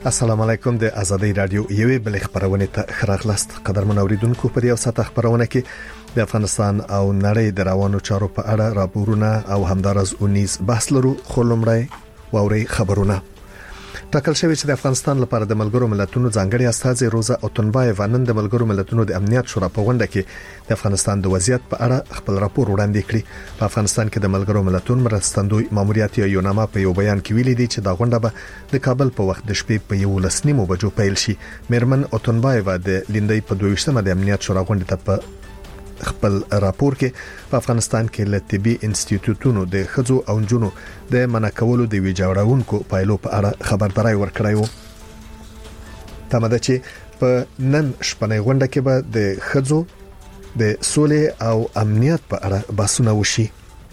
السلام علیکم د ازادي رادیو یوې بل خبرونه ته خراغلاست قدرمن اوریدونکو په یو ساعت خبرونه کې د افغانستان او نړۍ د روانو چارو په اړه راپورونه او همدارس 19 بحث لرو خلمړی ووري خبرونه ټاکل شوی چې د افغانستان لپاره د ملګرو ملتونو ځانګړي استازي روزا اوتنبایف نن د ملګرو ملتونو د امنیت شورا په غونډه کې د افغانستان د وضعیت په اړه خپل راپور وړاندې کړی. په افغانستان کې د ملګرو ملتونو مرستندوی ماموریت یو نامه په یو بیان کې ویلي دی چې دا غونډه به د کابل په وخت د شپې په 11:30 بجو پیل شي. میرمن اوتنبایف د لیندۍ په 22مه د امنیت شورا غونډه ته په خپل راپور کې په افغانستان کې ل طبي انسټیټیوټونو د خځو او نجونو د منعکولو د ویجاړونکو پایلو په اړه خبرداري ورکړی و. تمه ده چې په نن شپنۍ غونډه کې به د خځو د سولې او امنیت په اړه بحثونه وشي.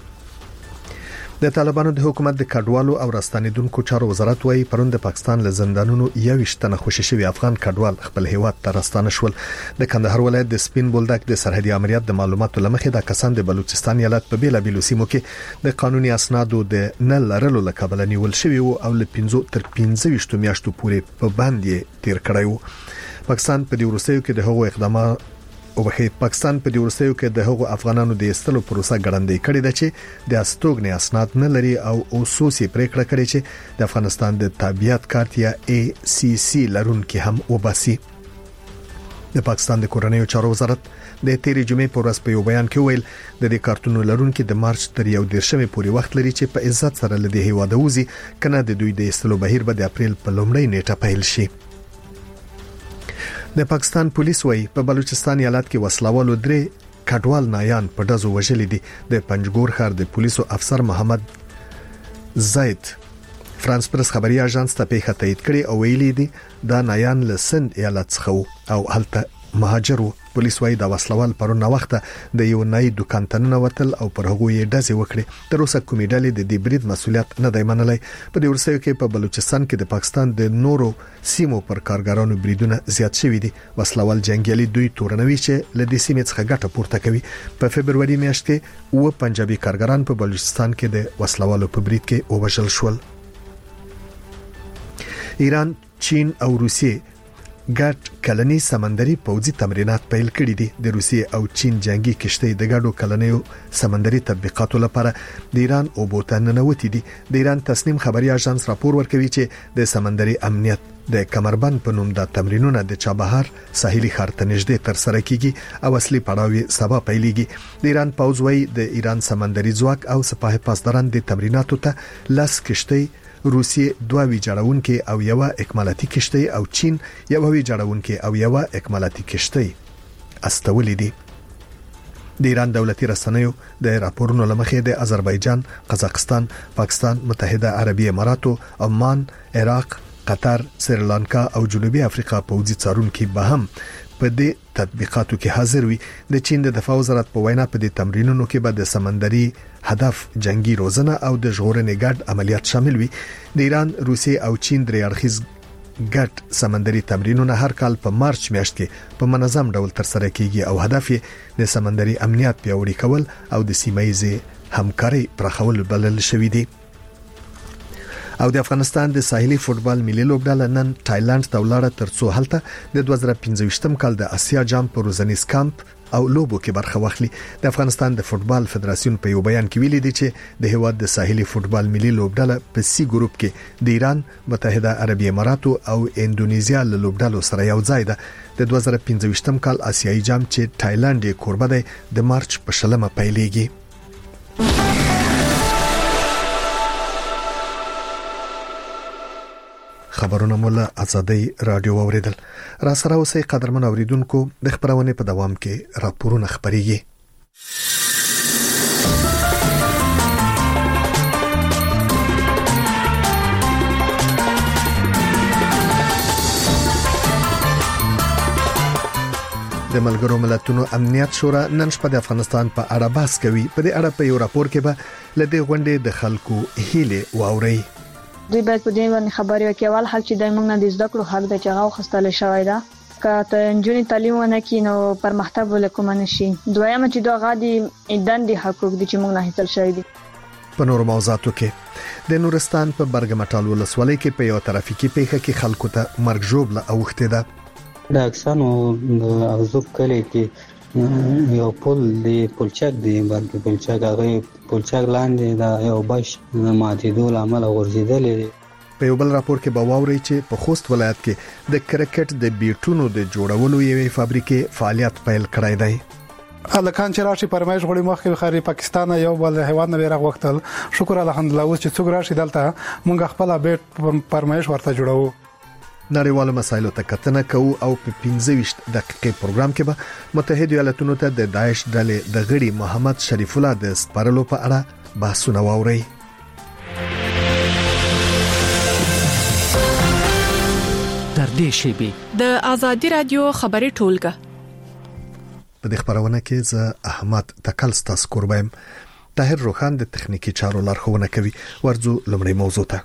د طالبانو د حکومت د کډوالو او راستنیدونکو چارو وزارت وايي پرون د پاکستان له زندانونو 21 تنه خوشی شوی افغان کډوال خپل هیواد ته راستانه شول. د کندهار ولایت د سپین بولدک د سرحدي امریت د معلوماتو لمخې د کسان د بلوچستان ایالت په بیلابیلو سیمو کې د قانوني اسنادو د نه لرلو لکابل نیول شوی او له 15 تر 25 میاشتو پورې په باندې تیر کړی و. پاکستان په دې ورسېو کې د هغو اقدامات پاکستان په دې ورسېو کې د هغو افغانانو د استلو پروسه ګړندې کړې ده چې د استوګنې اسناد نه لري او اوسوسي پریکړه کړې چې د افغانستان د تابعیت کارت یا ACC لرونکي هم وباسي. د پاکستان د کورنیو چارو وزارت د تیرې جمعې په ورځ په یو بیان کې ویل د دې کارتونو لرونکي د مارچ تر 11 پورې وخت لري چې په عزت سره له دې هیواده وځي کنه د دوی د استلو بهیر به د اپریل په لومړۍ نیټه پیل شي. د پاکستان پولیس وايي په بلوچستان ایالت کې وسلوالو 3 کډوال نایان په دزو وژلي دي. د پنجګور ښار د پولیسو افسر محمد زید فرانس پرس خبري اژانس ته پیښه تایید کړي او ویلي دي دا نایان له سند ایالت څخه او هلته مهاجرو. پولیس وايي دا وسلوال پرونه وخت د یو نای دکان ته ننوتل او پر هغه یې ډزې وکړي. تر اوسه کومې ډلې د دې برید مسولیت نه دی منلای. په دې ورسېو کې په بلوچستان کې د پاکستان د نورو سیمو پر کارګرانو بریدونه زیات شوي دي. وسلوال جنگیالي دوی تورنوي چې ل دې سیمې څخه ګټه پورته کوي. په فبرवरी میاشت کې و پنجابي کارګران په بلوچستان کې د وسلوالو په برید کې ووژل شول. ایران، چین او روسیې ګډ کلنی سمندري پوځي تمرینات پیل کړي دي. د روسیې او چین جنگي کشتۍ د ګډو کلنیو سمندري تطبیقاتو لپاره د ایران او بوتان ننوتي دي. د ایران تصنیم خبري اژانس راپور ورکوي چې د سمندري امنیت د کمربند په نوم د تمرینونه د چابهار ساحلي ښار ته نږدې تر سره کیږي او اصلي پړاو سبا پیلېږي. د ایران پوځ وايي د ایران سمندري ځواک او سپاه پاسداران د تمریناتو ته لاس کشتۍ روسیې 2 ویجاړونکي او یو اکمالاتي کشتۍ او چین یو ویجاړونکي او یو اکمالاتي کشتۍ استولې دي. د ایران دولتي رسنیو د راپورونو لمخې د آذربایجان، قزاقستان، پاکستان، متحده عربي اماراتو، عمان، عراق، قطر، سریلانکا او جنوبي افریقا پوځي څارونکي به هم په دې تطبیقاتو کې حاضر وي. د چین د دفاع وزارت په وینا په دې تمرینونو کې به د سمندري هدف جنگي روزنه او د ژغورنې ګډ عملیات شامل وي. د ایران، روسیې او چین درې اړخیز ګډ سمندري تمرینونه هر کال په مارچ میاشت کې په منظم ډول تر سره کیږي او هدف یې د سمندري امنیت پیاوړی کول او د سیمه‌ییزې همکاري پراخول بلل شوی دی. او د افغانستان د ساحلي فوتبال ملي لوبډله نن تایلند ته ولاړه ترڅو هلته د 2015م کال د اسیا جام پروزنیس کمپ او لوبو کې برخه واخلي. د افغانستان د فوتبال فدراسیون په یو بیان کې ویلي دی چې د هیواد د ساحلي فوتبال ملي لوبډله په سی ګروپ کې د ایران، متحده عربي اماراتو او اندونیزیا له لوبډلو سره یو ځای ده. د 2015م کال آسیایي جام چې تایلند یې کوربه دی د مارچ په 20 پیلېږي. خبرونه مولا ازادي رادیو اوریدل. را سره اوسې قدرمن اوریدونکو د خبرونه په دوام کې راپورونه خبريږي. د ملګرو ملتونو امنیت شورا نن شپه د افغانستان په اړه بحث کوي. په دې اړه په یو راپور کې به لدې غونډې د خلکو هیله واوري. دوی باید په دې باندې خبري وکړي. اول حق چې د موږ نه د زده کړو حق د چغاو خستل شوی دا که ته نجونې تعلیم ونه کړي نو پرمختګ وکوم نشي. دویمه چې دا غادي دندې حقوق دي چې موږ نه حاصل شوی دي. په نورو موضوعاتو کې د نورستان په برګمټال ولسوالۍ کې په یو ترافیکي پیښه کې خلکو ته مرګ ژوبله اوښته ده. د اکسانو د اغزوب کلی کې یو پل دی، پلچک دی، بلکې پلچک هغه پلچک لاندې دا یو بش ماتېدو لامل غورځېدلی دی. په یو بل راپور کې به واوري چې په خوست ولایت کې د کرکټ د بیټونو د جوړولو یوې فابریکې فعالیت پیل کړی دی. الکان چې راشي پرمایش غوړي مخکې خاري پاکستان یو بل هیواد نه راغ وختل شکر الحمدلله اوس چې څوک راشي دلته مونږ خپل بیټ پرمایش ورته جوړو. نړیوالو مسایلو ته کتنه کوو او په 15 دقیقې پروګرام کې به متحده ایالاتونو ته د داعش ډلې د غړي محمد شریف الله د سپارلو په اړه بحثونه واوري. تر دې شی د ازادي رادیو خبري ټولګه په دې خبرونه کې زه احمد تکلستا سکوربم. طاهر روخان د تخنیکی چارو لارښوونه کوي. ورځو لمړی موضوع ته.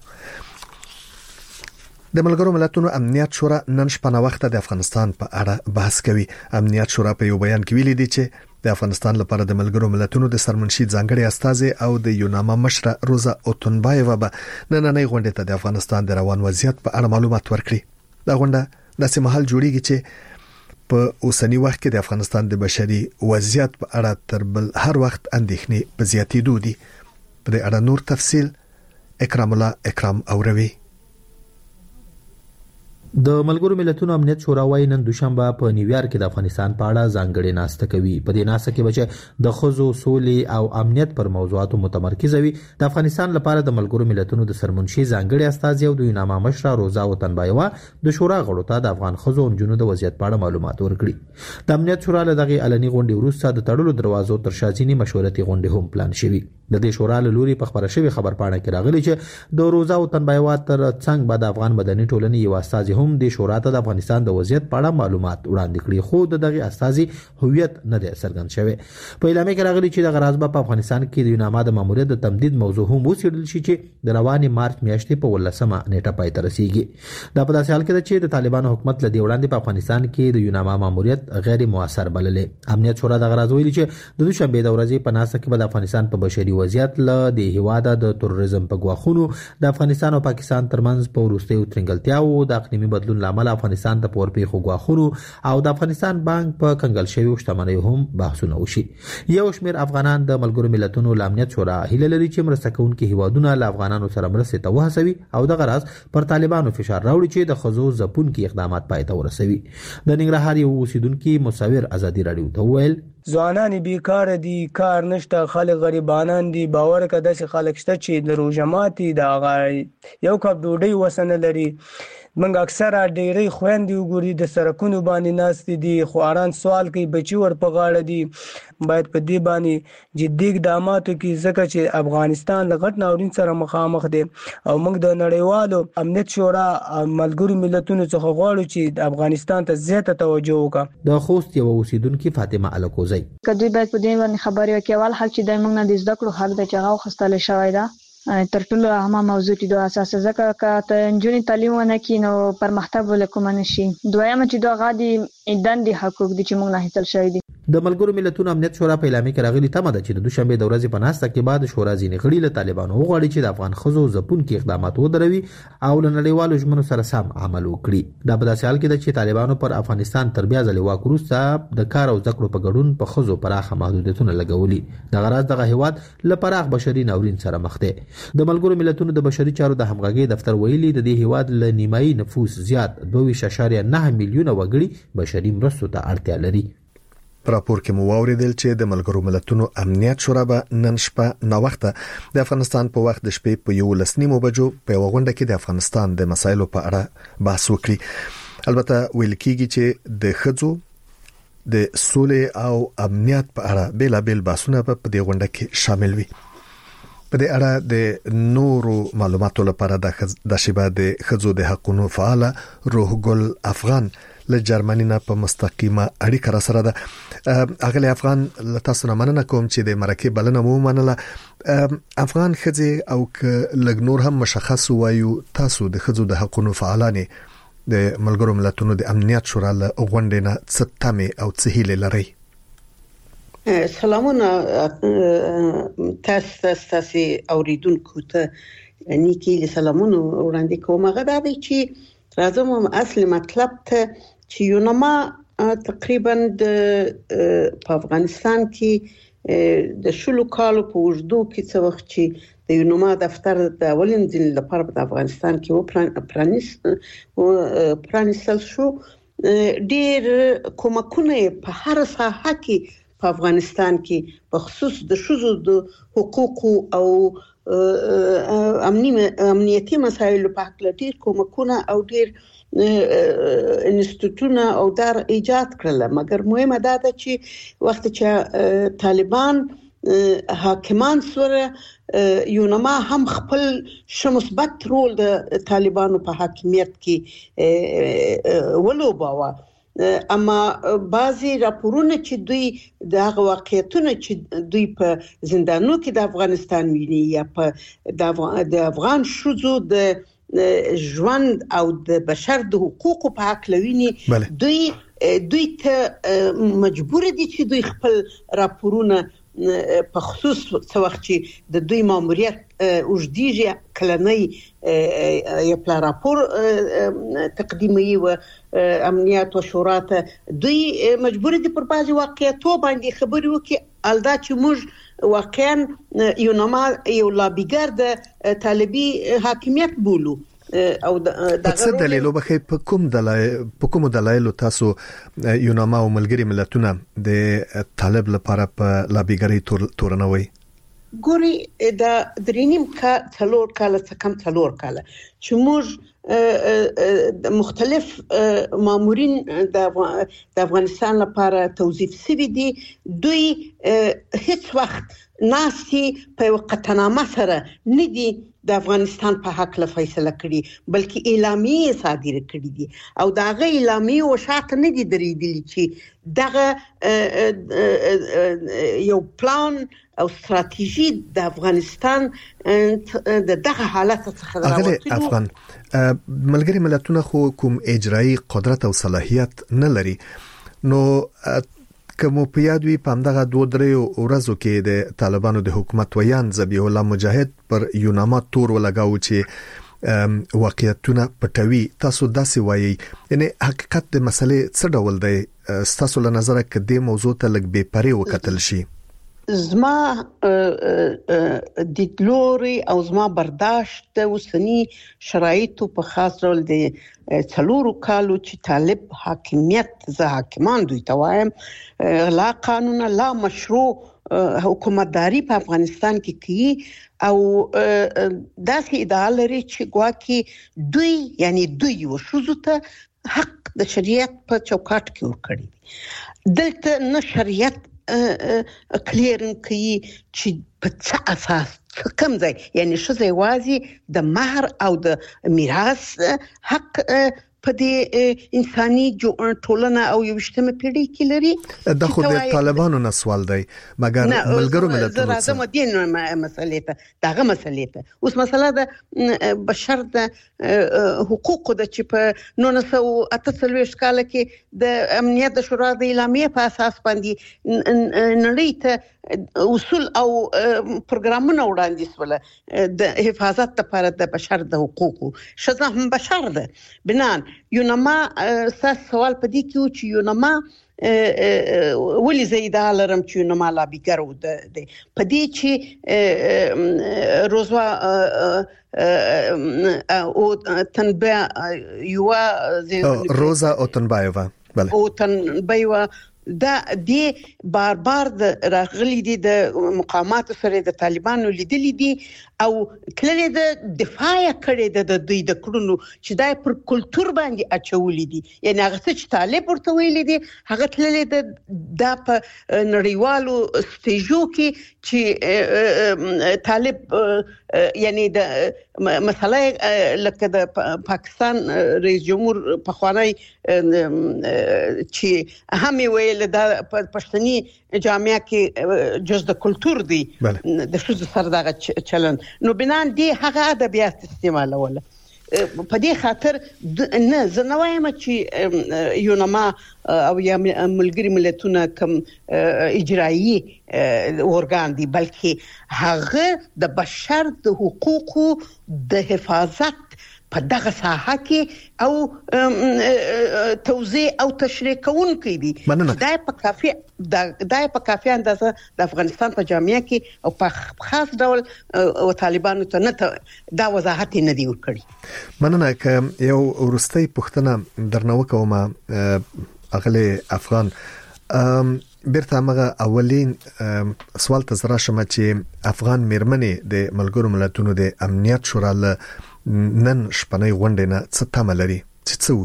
د ملګرو ملتونو امنیت شورا نن شپه وخت د افغانستان په اړه بحث کوي. امنیت شورا په یو بیان کې ویلي دی چې د افغانستان لپاره د ملګرو ملتونو د سرمنشي ځانګړي استازي او د یوناما مشره روزا اوتنبایوا به نننۍ غونډه ته د افغانستان د روان وضعیت په اړه معلومات ورکړي. دا غونډه د سیمهال جوړیږي چې په اوسنی وخت کې د افغانستان د بشري وضعیت په اړه تر بل هر وخت اندېښنې په زیاتېدو دي. په دې اړه نور تفصیل اکرام الله اکرام اوروي. د ملګرو ملتونو امنیت شورا وايي نن دوشنبه په نیویارک کې د افغانستان په اړه ځانګړې ناسته کوي. په دې ناسته کې به د خزو سولې او امنیت پر موضوعاتو متمرکز وي. د افغانستان لپاره د ملګرو ملتونو د سرمنشي ځانګړي استازي او د یوناما مشره روزا اوتنبایوا د شورا غړو ته د افغان خزو او جنونو د وضعیت په اړه معلومات ورکړي. د امنیت شورا له دغه علني غونډې وروسته د تړلو دروازو تر شا ځینې مشورتي غونډې هم پلان شوي. د دې شورا له لوري په خبره شوی خبرپاڼه کې راغلي چې د روزا اوتنبایوا تر څنګ به د افغان مدني ټولنې یو استازي هم د شورا ته د افغانستان د وضعیت په اړه معلومات وړاندې کړي، خو دغه استازي هویت نه دی څرګند شوی. په اعلامیه کې راغلي چې د غرض په افغانستان کې د یوناما د ماموریت د تمدید موضوع هم وڅېړل شي چې د رواني مارچ میاشتې په 18مه نیټه پای ته رسیږي. دا په داسې حال کې ده چې د طالبانو حکومت له دې وړاندې په افغانستان کې د یوناما ماموریت غیر موثر بللې. امنیت شورا د غرض ویلي چې د دوشنبه د ورځې په ناسه کې به د افغانستان په بشري وضعیت له د هیواد د تروریزم په غواخونو د افغانستان او پاکستان ترمنځ په وروستیو ترنګلتیاو د اقلیمي بدلون لامل افغانستان ته پورپیخو غواخونو او د افغانستان بانک په کنګل شوی شتمنۍ هم بحثونه وشي. یو شمېر افغانان د ملګرو ملتونو امنیت شورا هیله لري چې مرسته کوونکي هیوادونه له افغانانو سره مرسته ته وهڅوي او د غرض پر طالبانو فشار راوړي چې د خزو ځپونکي اقدامات پای ته ورسوي. د ننګرهار یو اوسیدونکو مصور ازادي رادیو ته ویل ځوانان بیکار دي، کار نشته، خلک غریبانان دي. باور کده چې خلک شته چې د روزماتي د یو کپ ډوډۍ وسنه لري. منګ اکثره ډېری خويندې وګوري د سرکونو باندې ناست دي، خواران سوال کوي بچي ور په غاړه دي. باید په دې باندې جدي اقدامات وکړي ځکه چې افغانستان له غټ ناورین سره مخامخ دی او موږ د نړیوالو امنیت شورا ملګرو ملتونو څخه غواړو چې د افغانستان ته زیاته توجه وکړي. د خوست یو اوسیدونکو فاطمه الکوزی کدی باید په دې باندې خبرې وکړي. اول حق چې د موږ نه د زده کړو حق د چغاو خستل شوی دا تر ټولو اهمه موضوع دي. د اساس ځکه چې انجونی تعلیم ونه کینو پرمختګ وکوم نشي. دویمه چې دا غادي دندې حقوق دي چې موږ نه حاصل شوی دي. د ملګرو ملتونو امنیت شورا په اعلامیه کې راغلي تمه ده چې د دوشنبه د ورځې په ناسته کې بعد شورا ځینې غړي له طالبانو وغواړي چې د افغان خزو ځپونکي اقدامات ودروي او له نړیوالو ژمنو سره سم عمل وکړي. دا په داسې حال کې ده چې طالبانو پر افغانستان تر بیا ځلې واک وروسته د کار او زده کړو په ګډون په خزو پراخه محدودیتونه لګولي. د غرض دغه هیواد له پراخ بشري ناورین سره مخ دی. د ملګرو ملتونو د بشري چارو د همغږي دفتر ویلي د دې هیواد له نیمایي نفوس زیات 2.9 میلیونه وګړي بشري مرستو ته اړتیا لري. راپور کې مو واوریدل چې د ملګرو ملتونو امنیت شورا به نن شپه نو وخت د افغانستان په وخت د شپې په 11:30 بجو په غونډه کې د افغانستان د مسایلو په اړه بحث وکړي. البته ویل کېږي چې د خځو د سولې او امنیت په اړه بیلابل بحثونه په دې غونډه کې شامل وي. په دې اړه د نورو معلوماتو لپاره د شیبه د خځو د حقوقو فعال روح ګل افغان له جرمني نه په مستقیمه اړیکه را سره ده. اغلی افغان تاسو نه مننه کوم چې د مرکه بلنه مو منله. افغان خځې او لګ نور هم مشخص وایو تاسو د خځو د حقوقو فعالانه د ملګرو ملتونو د امنیت شورا له غونډې نه څه تمه او څه هیله لري؟ سلامونه تاسو اوریدونکو ته نیکی سلامونه وړاندې کوم. هغه دا دی چې راځم اصل مطلب ته چې یونما تقریبا په افغانستان کې د شلو کالو په وجدو کې څه وخت چې د یونما دفتر د اولین ځل لپاره په افغانستان کې پرانیستل شو، ډېر کومکونه په هر ساحه کې په افغانستان کې په خصوص د ښځو د حقوقو او امنیتي مسایلو په اړه ډېر کومکونه او ډېر انستیتوټونه او دار ایجاد کړل. مګر مهمه ده چې وخت چې طالبان حاکمان سره یونما هم خپل مثبت رول د طالبانو په حاکمیت کې ولوباوه. اما بعضی راپورونه چې دوی د هغه واقعیتونه چې دوی په زندانونو کې د افغانستان ویني یا په د افغان شوزو د ژوند او د بشر د حقوقو په حق لویني، دوی ته مجبور دي چې دوی خپل راپورونه په خصوص څه وخت چې د دوی ماموریت اوږدیږي کلنۍ یو پلا راپور تقدیموي و امنیت و شورا ته، دوی مجبور دي پر بعضي واقعیتو باندې خبرې وکړي. الدا چې موږ واقعا یونما یو لابیګر د طالبي حاکمیت بولو او څه دلیل وبخې په کوم دلایل تاسو یونما او ملګری ملتونه د طالب لپاره په لابیګری تورنوي؟ ګوري دا درینیم کا څلور کاله چې موږ مختلف مامورین د افغانستان لپاره توظیف شوي دي، دوی هیڅ وخت ناسي په قطعنامه سره نه دي د افغانستان په حق له فیصله کړي، بلکې اعلامیه صادره کړي دي او داغه اعلامیه او شاته نه دي درېدلي چې دغه یو پلان او ستراتیژي د افغانستان دغه حالت څخه راوړي. افغان ملګری ملتونه خو کوم اجرایی قدرت او صلاحیت نه لري، نو کوم په یاد وي په همدغه 2-3 ورځو کې د طالبانو د حکومت ویان ذبیح الله مجاهد پر یونما تور ولګاو چې واقعیتونه پټوي. تاسو داسې وایي، یعنی حقیقت د مسلې څه ډول دی؟ تاسو له نظر کې د موضوع ته لږ بې پرې وکتل شي. زما دیدلوري او زما برداشت د اوسنی شرایطو په خاص ډول د 4 کالو چې طالب حاکمیت زه حاکمان دوی ته وایم لا قانون لا مشروع حکومتداري په افغانستان کې کوي او داسې ادعا لري چې ګواکې دوی وشوزو ته حق د شریعت په چوکاټ کې ورکړي. دلته نه شریعت کلیرن کوي چې په څه اساس کوم ځای، یعنی شزه وازي د مہر او د میراث حق په دې انساني ټولنه او یوشتمه پیړۍ کې لري. دا خو د طالبانو نه سوال دی، مګر ملګرو ملتونو زه مدین مسلې ته اوس مسله د بشر د حقوقو د چې په 1948 کال کې د امنیت د شورا د اعلامیه په اساس باندې نړۍ ته اصول او پروګرامونه وړاندې شول د حفاظت لپاره د بشر د حقوقو. شزه هم بشر ده. بنان یونما سوال پدې کې چې یونما ولې زیاده لرم چې یونما لابیګر و د پدې چې روزوا او تنبه روزا اوتنبایووا بله اوتنبایووا دا دی بار د راغلي دي د مقامات سره د طالبانو لیدلې دي او کله د دفاع کړي د دوی د کړنو چې دای پر کلچر باندې اچولې دي، یعنی هغه چې طالب ورته ویلي دي هغه تللې د په نړیوالو سټیجو کې چې طالب یعنی د مسله لکه د پاکستان رئیس جمهور پخوانی چې هم ویل د پښتني جامعه کې جز د کلچر دی د شوز سره دغه چلن، نو بنان دی هغه ادبیات استعمالول. په دې خاطر نه زنوایم چې یونما او یا ملګری ملتونه کوم اجرایی اورګان دي بلکې هغه د بشر د حقوقو د حفاظت په دغه ساحه کې او توزیع او تشریح کوونکي دي دا په کافي اندازه د افغانستان په جامعه کې او په خاص ډول او طالبانو ته نه دا وضاحت نه دی ورکړي. مننه که یو ورستۍ پوښتنه درنه وکوم اغلی افغان بیرته مغه اولین سوال ته زرا شمه چې افغان میرمنې د ملګرو ملتونو د امنیت شورا له نن شپنۍ غونډې نه څه تمه لري چې څه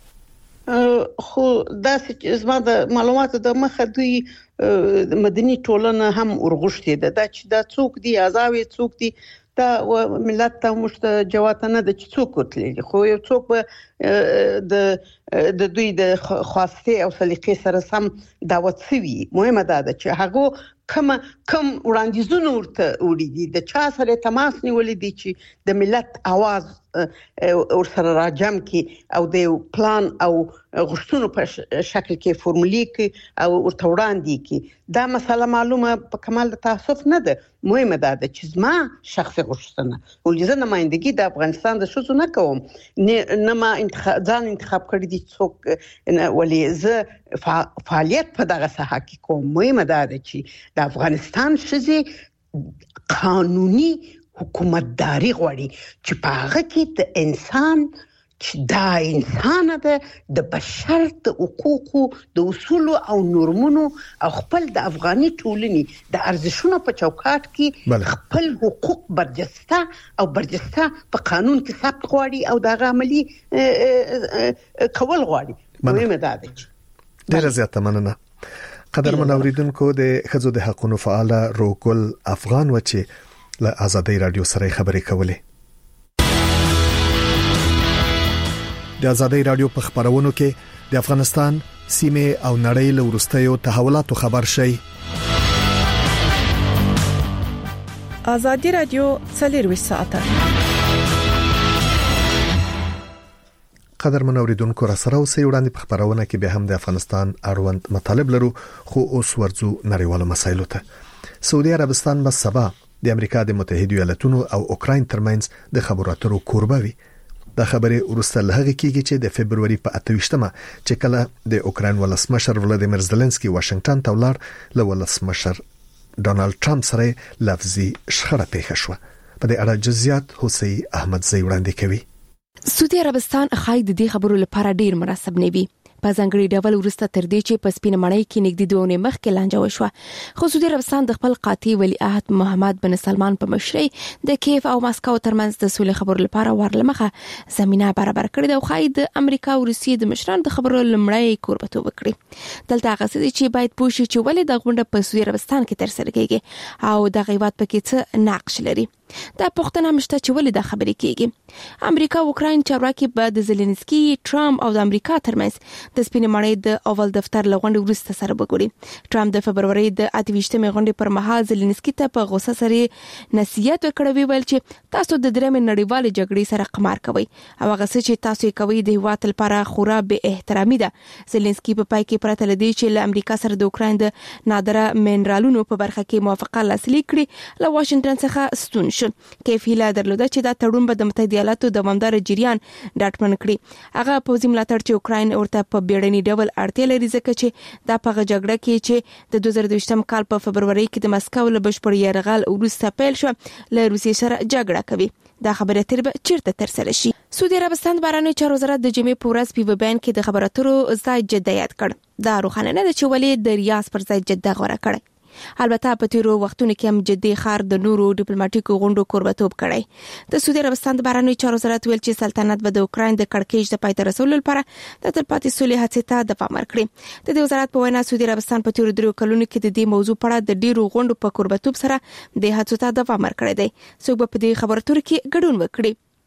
وکړي؟ خو دا چې زما د معلوماتو د مخه دوی مدني ټولنه هم ورغښتي ده چې دا څوک دي ازاوي څوک دي دا ملت ته مشته جوات نه د څوک وتلي خو یو څوک د دوی د خواسته او سلیقې سره سم دعوت شوی مهمه ده چې هغه کوم وړاندیزونه ورته وړي دي د چا سره تماس نیولې دي چې د ملت आवाज ورسره راجم کی او د پلان او غوښتنو په شکل کې فورمولې کې او ورته وړاندې کی دا مسله معلومه په کمال د تاسف نه ده مهمه ده چې زما شخصي غوښتنه ولې زه نمائندګي د افغانستان د شوزو نه کوم نه ما ځان انتخاب کړی دي څوک ولې زه فعالیت په دغه ساحه کې کوم مهمه ده چې د افغانستان شزي قانوني حکومتداري غواړي چې په هغه کې د انسان چې دا انسان ده د بشر د حقوقو د اصول او نورمونو او خپل د افغاني ټولنې د ارزښتونو په چوکاټ کې خپل حقوق برجسته په قانون کې ثبت غواړي او د عملی کول غواړي مهمه ده. ډیره زیاته مننه. قدرمن اوریدونکو د خزو د حقوقو فعال روکل افغان وچی له آزادۍ رادیو سره خبرې کولې. د آزادۍ رادیو په خبرونو کې د افغانستان سیمه او نړۍ له ورستیو تحولاتو خبر شي. آزادۍ رادیو 24 ساعته. قدرمن اوریدونکو را سره اوسې وړاندې په خبرونه کې به هم د افغانستان اړوند مطالب لرو خو اوس ورځو نړیوالو مسایلو ته. سعودي عربستان به سبا د امریکا د متحده ایالاتونو او اوکراین ترمنځ د خبرو اترو کوربه وي. دا خبره ورسته لهغه کېږي چې د فبرवरी په 28مه چې کله د اوکراین ولسمشر ولادیمیر زيلنسکي واشنگټن ته ولاړ له ولسمشر ډونالد ټرمپ سره لفظي شخړه پیښه شوه. په دې اړه جزئیات حسین احمد زئی وړاندې کوي. سعودي عربستان خای د دې خبرو لپاره ډیر مناسب نه وي. په ځانګړي ډول ورسته تر دې چې په سپینه مړی کې نږدې 2 ونې مخکې لانجه وشوه خو سعودي عربستان د خپل قاطع ولیعهد محمد بن سلمان په مشرۍ د کیف او ماسکو ترمنځ د سولې خبرو لپاره ورلمخه زمينه برابر کړې ده او خای د امریکا او روسیې د مشرانو د خبرو لمړی کوربتوب وکړي. دلته هغه څه چې باید پوښي چې ولې د غونډه په سعودي عربستان کې ترسره کیږي او د غیبت پکې څه نقش لري. دا پښتنه مشته چې ولې د خبرې کیږي. امریکا او اوکراین چارواکي به د زيلنسکي ټرمپ او د امریکا ترمنځ د سپینې مړی د اول دفتر لغونډې ورسته سره وګوري. ټرمپ د فبرवरी د 28مې غونډې پر مهال زيلنسکي ته په غوسه سره نصيحت وکړی ویل چې تاسو د درېمې نړیوالې جګړې سره قمار کوي او هغه څه چې تاسو کوي د هیواد لپاره خورا به احترامي ده. زيلنسکي په پای کې پرته لدی چې له امریکا سره د اوکراین د نادره منرالونو په برخه کې موافقه لاسلیک کړي له واشنگټن څخه ستون کیف هیله درلوده چې دا تړون به د متحده ایالاتو دوامدار جریان ډاټمن کړي. هغه پوزي ملاتړ چې اوکراین ورته په بیړني ډول اړتیا لري ځکه چې دا په جګړه کې چې د 2022م کال په فبرवरी کې د مسکو له بشپړ یرغل وروسته پیل شو له روسیې سره جګړه کوي. دا خبره تر به چیرته ترسره شي. سعودي عربستان بهرنی چارو وزارت د جمعې په ورځ په بیان کې د خبرو اترو ځای جده یاد کړ. دا روښانه نه ده چې ولې د ریاض پر ځای جده غوړه کړي. البته په تیرو وختونو کې هم جدي خار د نورو ډیپلوماټیکو غونډو کوربتوب کړی. د سعودي عربستان د بهرنی چارو وزارت ویل چې سلطنت به د اوکراین د کړکېچ د پای ته رسولو لپاره د تلپاتې صلح هڅې ته دوام ورکړي. د دې وزارت په وینا سعودي عربستان په تیرو 3 کلونو کې د دې موضوع په اړه د ډیرو غونډو په کوربتوب سره د هڅو ته دوام ورکړی دی. څوک په دې خبرو تر کې ګډون وکړي.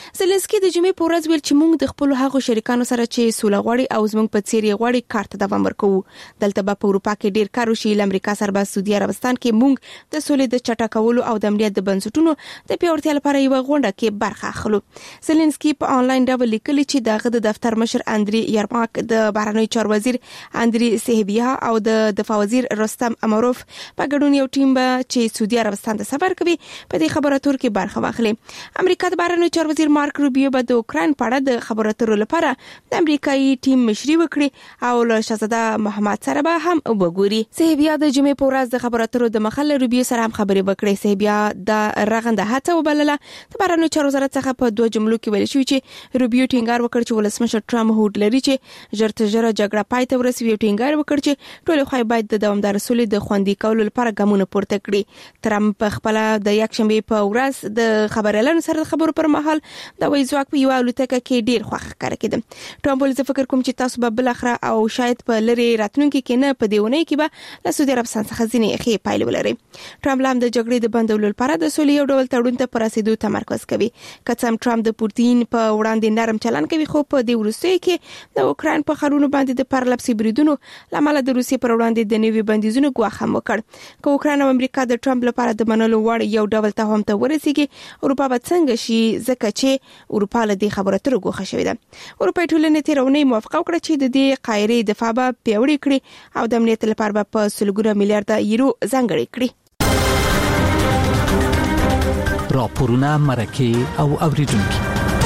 زلنسکي د جمعې په ورځ ویل چې موږ د خپل هغو شریکانو سره چې سوله غواړي او زموږ په څیر غواړي کار ته دوام ورکوو. دلته په اروپا کې ډیر کار وشي. امریکا سره په سعودي عربستان کې موږ د سولې د چټکولو او د امنیت د بنسټونو د پیاوړتیا لپاره یو غونډه کې برخه اخلو. زلنسکي په آنلاین ډول لیکلي چې دغه د دفتر مشر اندري یرماک، د بهرنیو چارو وزیر اندري سهبیا او د دفاع وزیر رستم امروف په ګډون یو ټیم چې سعودي عربستان ته سفر کوي په دې خبرو اترو کې برخه واخلي. امریکا د بهرنیو چارو وزیر مارک روبیو به د اوکرين په اړه د خبرو اترو لپاره د امریکایي ټیم مشري وکړي او له شهزاده محمد سره به هم وګوري. سهبیا د جمعې په ورځ د خبرو اترو د مخال روبیو سره هم خبرې وکړې. سهبیا د رغنده هڅه وبلله. د بهرنیو چارو وزارت څخه په دوه جملو کې ویل شوی چې روبیو ټینګار وکړ چې ولسمشر ټرمپ هوډ لري چې ژر جګړه پای ته ورسوي. ټینګار وکړ چې ټول خو باید د دوامدار سولې د خوندي کولو لپاره ګامونه پورته کړي. ټرمپ خپل د یکشنبه په ورځ د خبريالانو سره خبرو پر مهال د وایځواک په یو الوتکه کې ډیر خوښ ښکار کړي. ټرمپ ولې فکر کوم چې تاسو به بل اخره او شاید په لری راتلونکي کې نه په دیونه کې به له سعودي عربستان څخه ځینې خې پایل ولري. ټرمپ لام د جګړې د بندولو لپاره د سولې یو ډول تړون ته پر رسیدو تمرکز کوي. کڅم ټرمپ د پوتین په وړاندې نرم چلن کوي، خو په دې وروستیو کې د اوکرين په خلونو باندې د پرلپسې بریدونو لامل د روسیې پر وړاندې د نوي بندیزونو ګواښ هم وکړ. که اوکرين او امریکا د ټرمپ لپاره د منلو وړ یو ډول تفاهم ته ورسیږي، اروپا به څنګه شي؟ ځکه چې اروپا له دې خبرو اترو ګوښه شوې ده. اروپای ټولنې تیرونی موافقه وکړه چې د دې قاهرې دفاع به پیاوړې کړي او د امنیت لپاره به په سلګونه میلیارډ یورو ځانګړي کړي. راپورونه مرکه او اوریدونکو.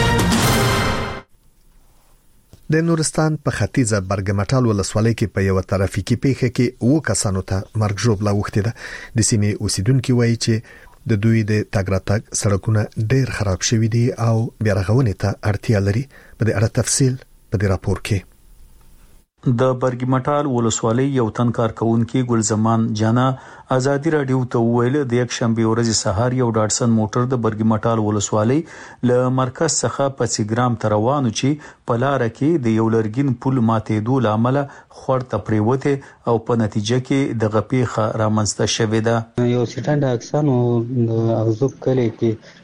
د نورستان په ختیځه برګمټال ولسوالۍ کې په یو ترافیکي پیښه کې 2 کسانو ته مرګ ژوبله وخته ده. د سیمې اوسیدونکو وایي چې د دوی د تګ راتګ سړکونه ډېر خراب شوي دي او بیا رغونې ته اړتیا لري. په دې اړه تفصیل په دې راپور کې. د برګمټال ولسوالۍ یو تن کارکونکو ګلزمان جانا ازادي رادیو ته ویل د یک شنبه ورځ سهار یو ډاټسن موټر د برګمټال ولسوالۍ له مرکز څخه په سیګرام ته روانو چې په لار کې د یو لرګین پل ماتېدو لامل خورته پریوته او په نتیجه کې د غپیخه رامنځته شوې ده. یو سټنډ اکسانو اغزوب کلی کې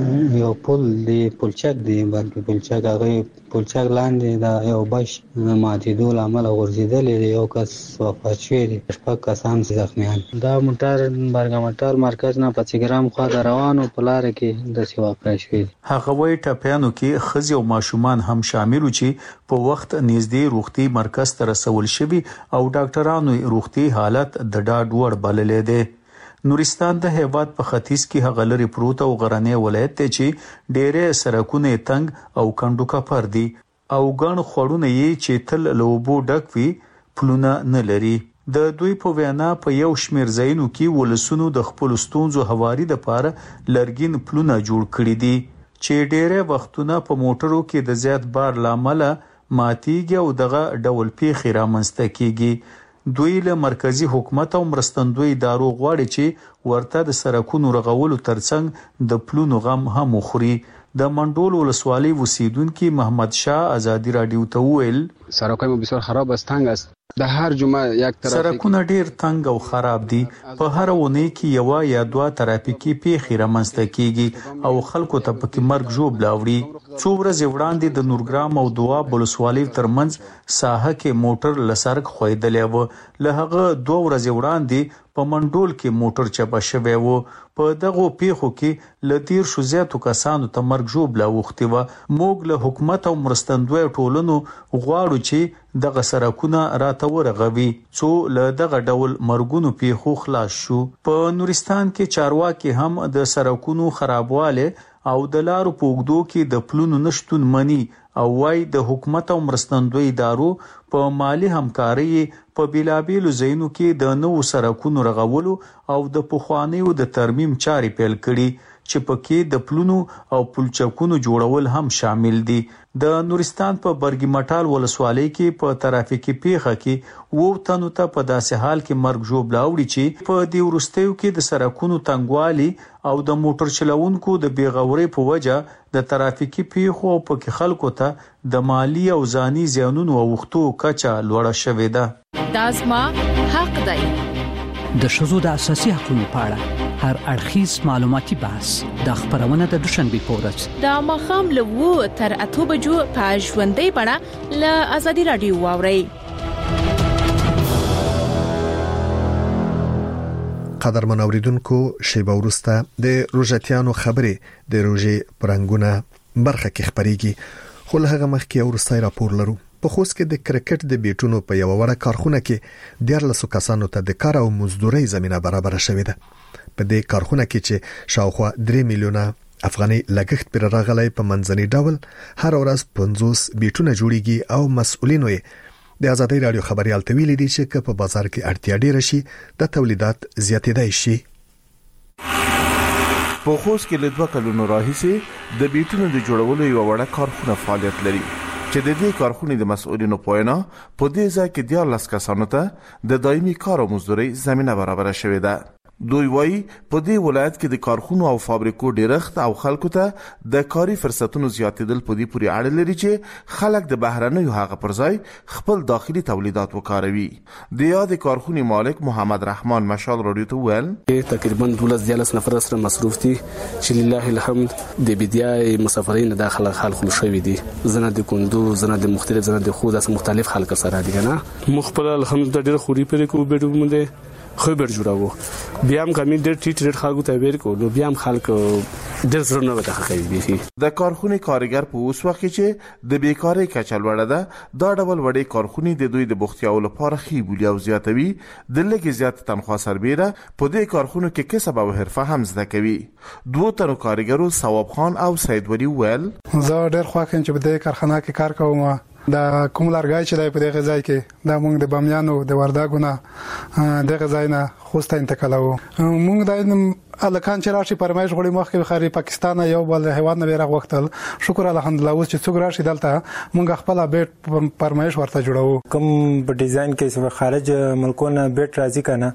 یو پل دی، پلچک دی، بلکې پلچک هغه پلچک لاندې دا یو بش ماتېدو لامل غورځیدل دی. یو کس وفات شوی دی، 6 کسان زخمیان. دا موټر برګمټال مرکز نه په سیګرام خوا روانو په لار کې د سی واقع شوی. هغه وی ټپیانو کې خزي او ماشومان هم شامل چې په وخت نږدې روغتي مرکز ته رسول شوی او ډاکټرانو روغتي حالت د ډاډ وړ بللې ده. نورستان د هیواد په ختیځ کې هغه لري پروت او غرنی ولایت ته چې ډېرې سرکونه تنگ او کندو کپر دي او ګڼ خړونه یې چې تل لوبو ډک وي پلونه نه لري. د دوی په وینا په یو شمیر ځایونو کې ولسونو د خپل ستونزو هواري د پاره لرګین پلونه جوړ کړي دي چې ډېرې وختونه په موټرو کې د زیات بار لامل ماتيږي او دغه ډول پیښې رامنځته کیږي. دوی له مرکزی حکومت او مرستندوی ادارو غواړي چې ورته د سرکونو رغولو ترڅنګ د پلونو غم هم خوري. د منډول ولسوالۍ اوسیدونکو محمد شاه ازادي رادیو ته ویل سرکونه بسیار خراب است، تنگ است. د هر جمعه یک ترافیک سرکونه ډیر تنگ او خراب دي. په هر ونه کې یو یا دوه ترافیکي پیښې رامنځته کیږي او خلکو ته پکې مرګ ژوب لاوړي. څو ورځې وړاندې د نورګرام او دواب ولسوالۍ ترمنځ ساحه کې موټر لسرک خویدلې و. له هغه 2 ورځې وړاندې په منډول کې موټر چپه شوی و. په دغه پیښو کې ل 13 زیاتو کسانو ته مرګ ژوب لا وخته و. موږ له حکومت او مرستندوی ټولنو غواړو چې دغه سرکونه راته ورغوي څو له دغه ډول مرګونو پیښو خلاص شو. په نورستان کې چارواکي هم د سرکونو خرابواله او د لارو په اوږدو کې د پلونو نشټون مني او وايي د حکومت او مرستندوی ادارو په مالی همکاري په بیلابیلو ځایونو کې د نوو سرکونو رغولو او د پخوانیو د ترمیم چاري پیل کړي چې پکې د پلونو او پلچکونو جوړول هم شامل دي. د نورستان په برګمټال ولسوالۍ کې په ترافیکي پیښه کې 2 تنو ته په داسې حال کې مرګ ژوب لاوړي چې په دې ورستیو کې د سرکونو تنګوالي او د موټر چلوونکو د بیغوري په وجه د ترافیکي پیښو په کې خلکو ته د مالی او ځاني زیانونو اوختو کچا لوړه شوې ده. دازما حق دی. د شذو د اساسي حقوقو په اړه هر اړخیز معلوماتي بحث د خبرونه د دوشنبه پورز د مخام له 2 تر 8 بجو په ژوندۍ بڼه له ازادي رادیو واوري. قدرمن اوریدونکو شیبه ورسته د روجتیانو خبرې د روجې پرنګونه برخه کې خبريږي خو له هغه مخکې ورسته راپور لرو. په خوست کې د کرکټ د بیټونو په یو وړه کارخونه کې 14 کسانو ته د کار او مزدوري زمينه برابر شوې ده. په دې کارخونه کې چې شاوخوا 3 میلیونه افغاني لګښت پر راغلی په منځني ډول هر ورځ 50 بیټونه جوړیږي او مسؤلینو د ازادي رادیو خبري التویل دي چې په بازار کې اړتیا ډیره شي د تولیدات زیاتېدای شي. په خوست کې له 2 کلونو راهیسې د بیټونو د جوړولو یو وړه کارخونه فعالیت لري چې د دې کارخونې د مسؤلینو پوینا په دې ځای کې 14 کسانو ته د دایمي کار او مزدوري زمينه برابر شوې ده. دوی وایي په دې ولایت کې د کارخونو او فابریکو ډیرښت او خلکو ته د کاري فرصتونو زیاتېدل په دې پورې اړه لري چې خلک د بهرنیو هغه پر ځای خپل داخلي تولیدات وکاروي. د یاد کارخونې مالک محمد رحمان مشال رادیو ته ویل تقریبا 12 نفر سره مصروف دي چې لله الحمد د بدايه مسافرین داخله خلک شوي دي زنه د کندو زنه د مختلف زنه د خود اس مختلف خلک سره دي کنه مخبل الحمد ډیر خوري پرې کو بیډو مونږ خبر جوړاوه بیا هم کمی ډېر ټیټ خلکو ته ویل کو نو بیا هم خلک ډېر زړه نه وته کوي. د کارخونې کارګر په اوس وخت کې چې د بیکاری کچه لوړه ده دا ډول وړې کارخونې د دوی د بوختیاو لپاره خي بولی او زیاتوي د لږ زیات تنخواه سربېره په دې کارخونو کې کسب او حرفه هم زده کوي. 2 تنو کارګرو ثواب خان او سید ولی ویل زه ډېر خوښ یم چې په دې کارخانه کې کار کوم. دا کوم لارګای چې په دې غځای کې دا موږ د بامیانو د ورداګونه د غځای نه خوسته انتقالو موږ د الکان چې راشي پرمایش غوړي مخکې خاري پاکستان یو بل هیواد نه بیرغ وختل شکر الحمدلله اوس چې څوک راشي دلته موږ خپل بیت پرمایش ورته جوړو کوم په ډیزاین کې خارج ملکونو بیت راځي کنه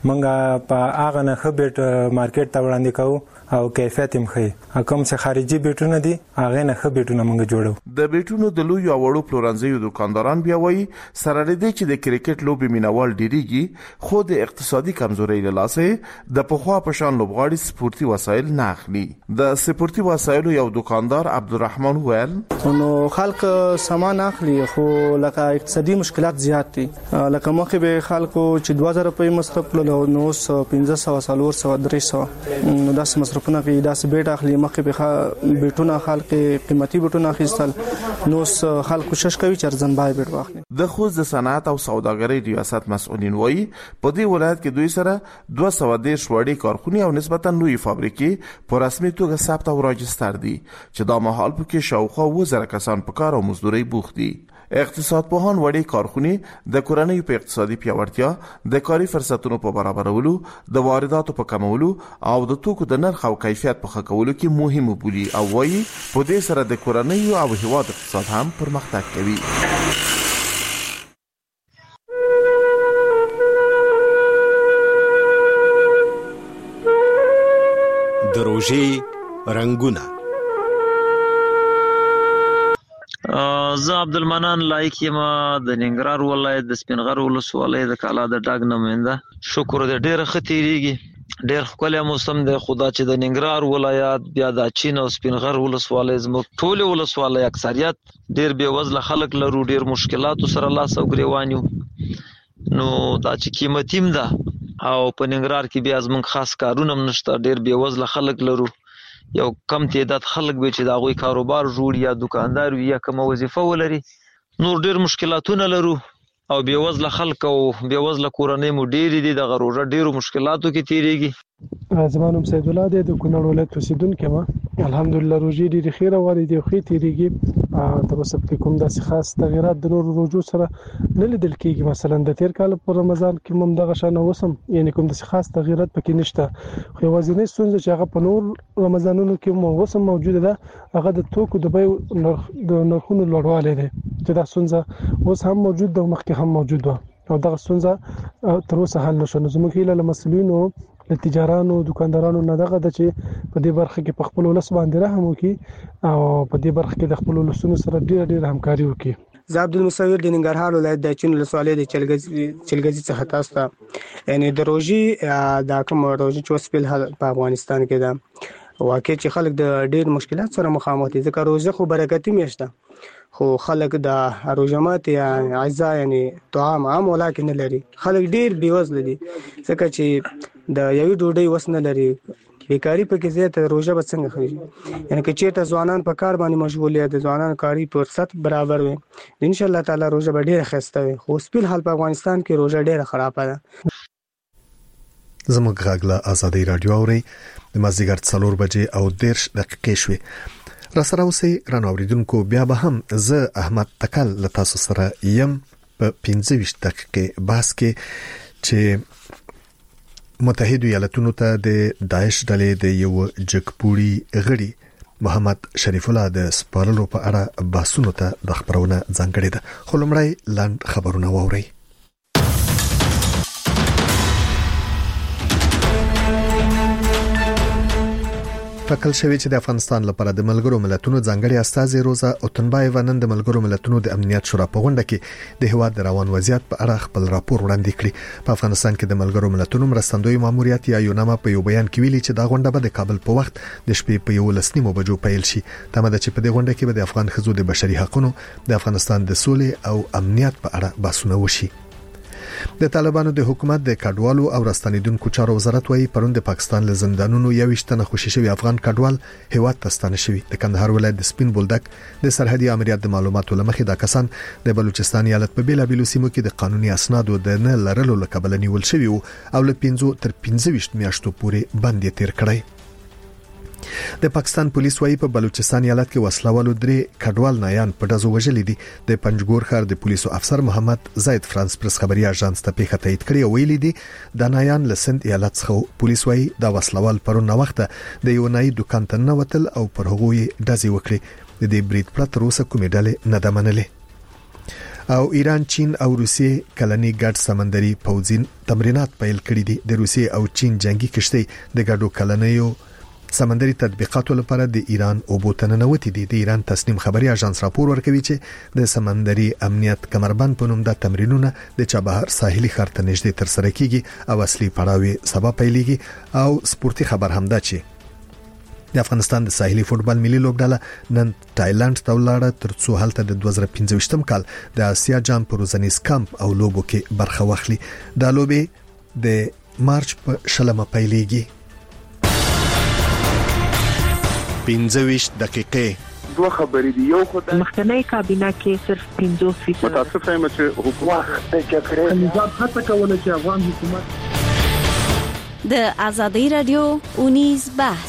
موږ په هغه نه خو بیت مارکیټ ته وړاندې کوو او کیفیت هم خي کوم څه خارجي بیټونه دي هغه نه خو بیټونه موږ جوړو. د بیټونو د لوی او وړو پلورنځیو دکانداران بیا وایي سره لري چې د کرکټ لوبي مینوال ډیریږي خو د اقتصادي کمزوري له لاسه د پخوا په شان لوبغاړي سپورتي وسایل نه اخلي. د سپورتي وسایلو یو دکاندار عبدالرحمن ویل نو خلک سامان اخلي خو لکه اقتصادي مشکلات زیات دي لکه مخه به خلکو چې 2000 روپۍ مصرف کړل نو 1500 سالور 300 نو داس مصرفونه کوي داس بیت اخلي مخه به بیتونه خلک قیمتي بیتونه اخیستل نو خلک کوشش کوي چې ارزان بای بیت واخلي. د خوست د صنعت او سوداګرۍ ریاست مسؤلین وایي په دې ولایت کې دوی سره 210 وړې کارخونې او نسبتا لوی فابریکې په رسمي توګه ثبت او راجستر دي چې دا مهال پکې شاوخوا 1000 کسان په کار او مزدوري بوخت دي. اقتصاد پوهان وړې کارخونې د کورنۍ په اقتصادي پیاوړتیا د کاري فرصتونو په برابرولو د وارداتو په کمولو او د توکو د نرخ او کیفیت په ښه کولو کې مهم بولي او وایي په دې سره د کورنۍ او هیواد اقتصاد هم پرمختګ کوي. د روژې رنگونه زه عبدالمنان لایق یم د ننګرهار ولایت د سپینغر ولسوالۍ د کالا د ډاګ نماینده. شکر دې ډېر ښه تیریږي ډېر ښکلی موسم دی خدا چې د ننګرهار ولایت بیا د چین او سپینغر ولسوالۍ زموږ ټولې ولسوالۍ اکثریت ډېر بې وزله خلک لرو ډېر مشکلاتو سره لاس او ګریوان یو نو دا چې قیمتیم ده او په ننګرهار کې بیا زموږ خاص کارونه هم نشته ډېر بې وزله خلک لرو یو کم تعداد خلک به چې د هغوی کاروبار جوړ یا دکاندار وي یا کومه وظیفه ولري نور ډېر مشکلاتونه لرو او بې وزله خلک او بې وزله کورنۍ مو ډېرې دي دغه روژه ډېرو مشکلاتو کې تیریږي. زما نوم سید الله دی د کونړ ولایت اوسیدونکی یم. الحمدلله روژې ډېرې ښې روانې دي او ښې تیریږي. تر اوسه پورې کوم داسې خاص تغیرات د نورو روژو سره نه لیدل کېږي. مثلا د تېر کال په رمضان کې هم دغه شان اوس هم یعنې کوم داسې خاص تغیرات پکې نشته خو یوازینۍ ستونزه چې هغه په نور رمضانونو کې هم اوس هم موجوده ده هغه د توکو د بیو د نرخونو لوړوالی دی چې دا ستونزه اوس هم موجود ده او مخکې هم موجود وه او دغه ستونزه تر اوسه حل نشوه. نو زموږ هیله له مسؤلینو له تجارانو دکاندارانو نه دغه ده چې په دې برخه کې په خپل ولس باندې رحم وکړي او په دې برخه کې د خپل ولسونو سره ډېره همکاري وکړي. زه عبدالمصور د ننګرهار ولایت د چین ولسوالۍ د چلګزي څخه تاسو ته یعنی د روژې دا کوم روژې چې اوس فلحال په افغانستان کې ده واقع چې خلک د ډېر مشکلات سره مخامخ دي ځکه روژه خو برکتي میاشت ده خو خلک د روژمات یا عزا یعنی طعام عام ولاکه نه لري خلک ډېر بیوزله دي ځکه چې د یوې ډوډۍ وس نه لري بیکاری په کې زیاته روژه به څنګه خوري یعنی که چیرته ځوانان په کار باندې مشغول دي د ځوانانو کاری فرصت برابر وي ان شاء الله تعالی روژه به ډیره خسته وي خو سپیل حال په افغانستان کې روژه ډیره خرابه ده زموږ غاګلا ازادي رادیو اوري د مازیګر 4 بجې او 10 دقیقې شوي را سره اوسئ رانو اوریدونکو بیا به هم زه احمد تکل له تاسو سره یم په 15 دقیقې بحث کې چې متحده ایالاتونو ته د داعش ډلې د یو جګپوړي غړي محمد شریف الله د سپارلو په اړه بحثونو ته د خبرونه ځانګړې ده خو لمړی لاند خبرونه واوري ټاکل شوی چې د افغانستان لپاره د ملګرو ملتونو ځانګړي استازي روزا اوتنبایو نن د ملګرو ملتونو د امنیت شورا په غونډه کې د هیواد د روان وضعیت په اړه خپل راپور وړاندې کړی په افغانستان کې د ملګرو ملتونو مرستندوی ماموریت یا یوناما په یو بیان کې ویلي چې دا غونډه به د کابل په وخت د شپې په 11 بجو پیل شي تمه ده چې په دې غونډه کې به د افغان ښځو د بشري حقوقو د افغانستان د سولې او امنیت په اړه بحثونه وشي د طالبانو د حکومت د کډوالو او راستنیدونکو چارو وزارت وايي پرون د پاکستان له زندانونو 21 خوشي شوی افغان کډوال هیواد ته ستانه شوی د کندهار ولایت د سپین بولدک د سرحدي امریت د معلوماتو لمخې دا کسان د بلوچستان ایالت په بیلابیلو سیمو کې د قانوني اسنادو د نه لرلو لکه نیول شوی او له 15 تر 15 میاشتو پورې باندې تیر کړی د پاکستان پولیس وايي په بلوچستان ایالت کې وسلوالو درې کډوال نایان په دزو وژلې دي د پنجګور ښار د پولیسو افسر محمد زید فرانس پرس خبري اژانس ته پیښه تایید کړې او ویلي دي د نایان لسند ایالت څخه پولیس وايي دا وسلوال پرونه وخت د یو نای دکان ته نوتل او پر هغه دزي وکړي د دې بریټ پرت روسه کومې ډلې نه دمنلې او ایران چین او روسیې کلنی ګډ سمندري پوځین تمرینات پیل کړي دي د روسیې او چین جنگي کشتۍ د ګډو کلنیو سمندري تطبیقاتو لپاره د ایران او بوتننوتی دي د ایران تسنیم خبري اژانس راپور ورکوي چې د سمندري امنیت کمربند په نوم د تمرینونه د چابهار ساحلي خط ته نږدې تر سره کیږي او اصلي پړاوي سبا پیلېږي او سپورتي خبر هم ده چې د افغانستان د ساحلي فوتبال ملي لوبډله نن تایلند ته ولاړه ترڅو هلته د 2015 کال د اسیا جام پروزنیز کمپ او لوبو کې برخه واخلي دا لوبې د مارچ په 16 پیلېږي 15 دقیقې دوه خبرې دي یو خدای مخکنی کابینه کې صرف 50% متاسف یم چې حکومت د جګړې نظام هڅه کوله چې افغان حکومت د ازادي رادیو اونیز بحث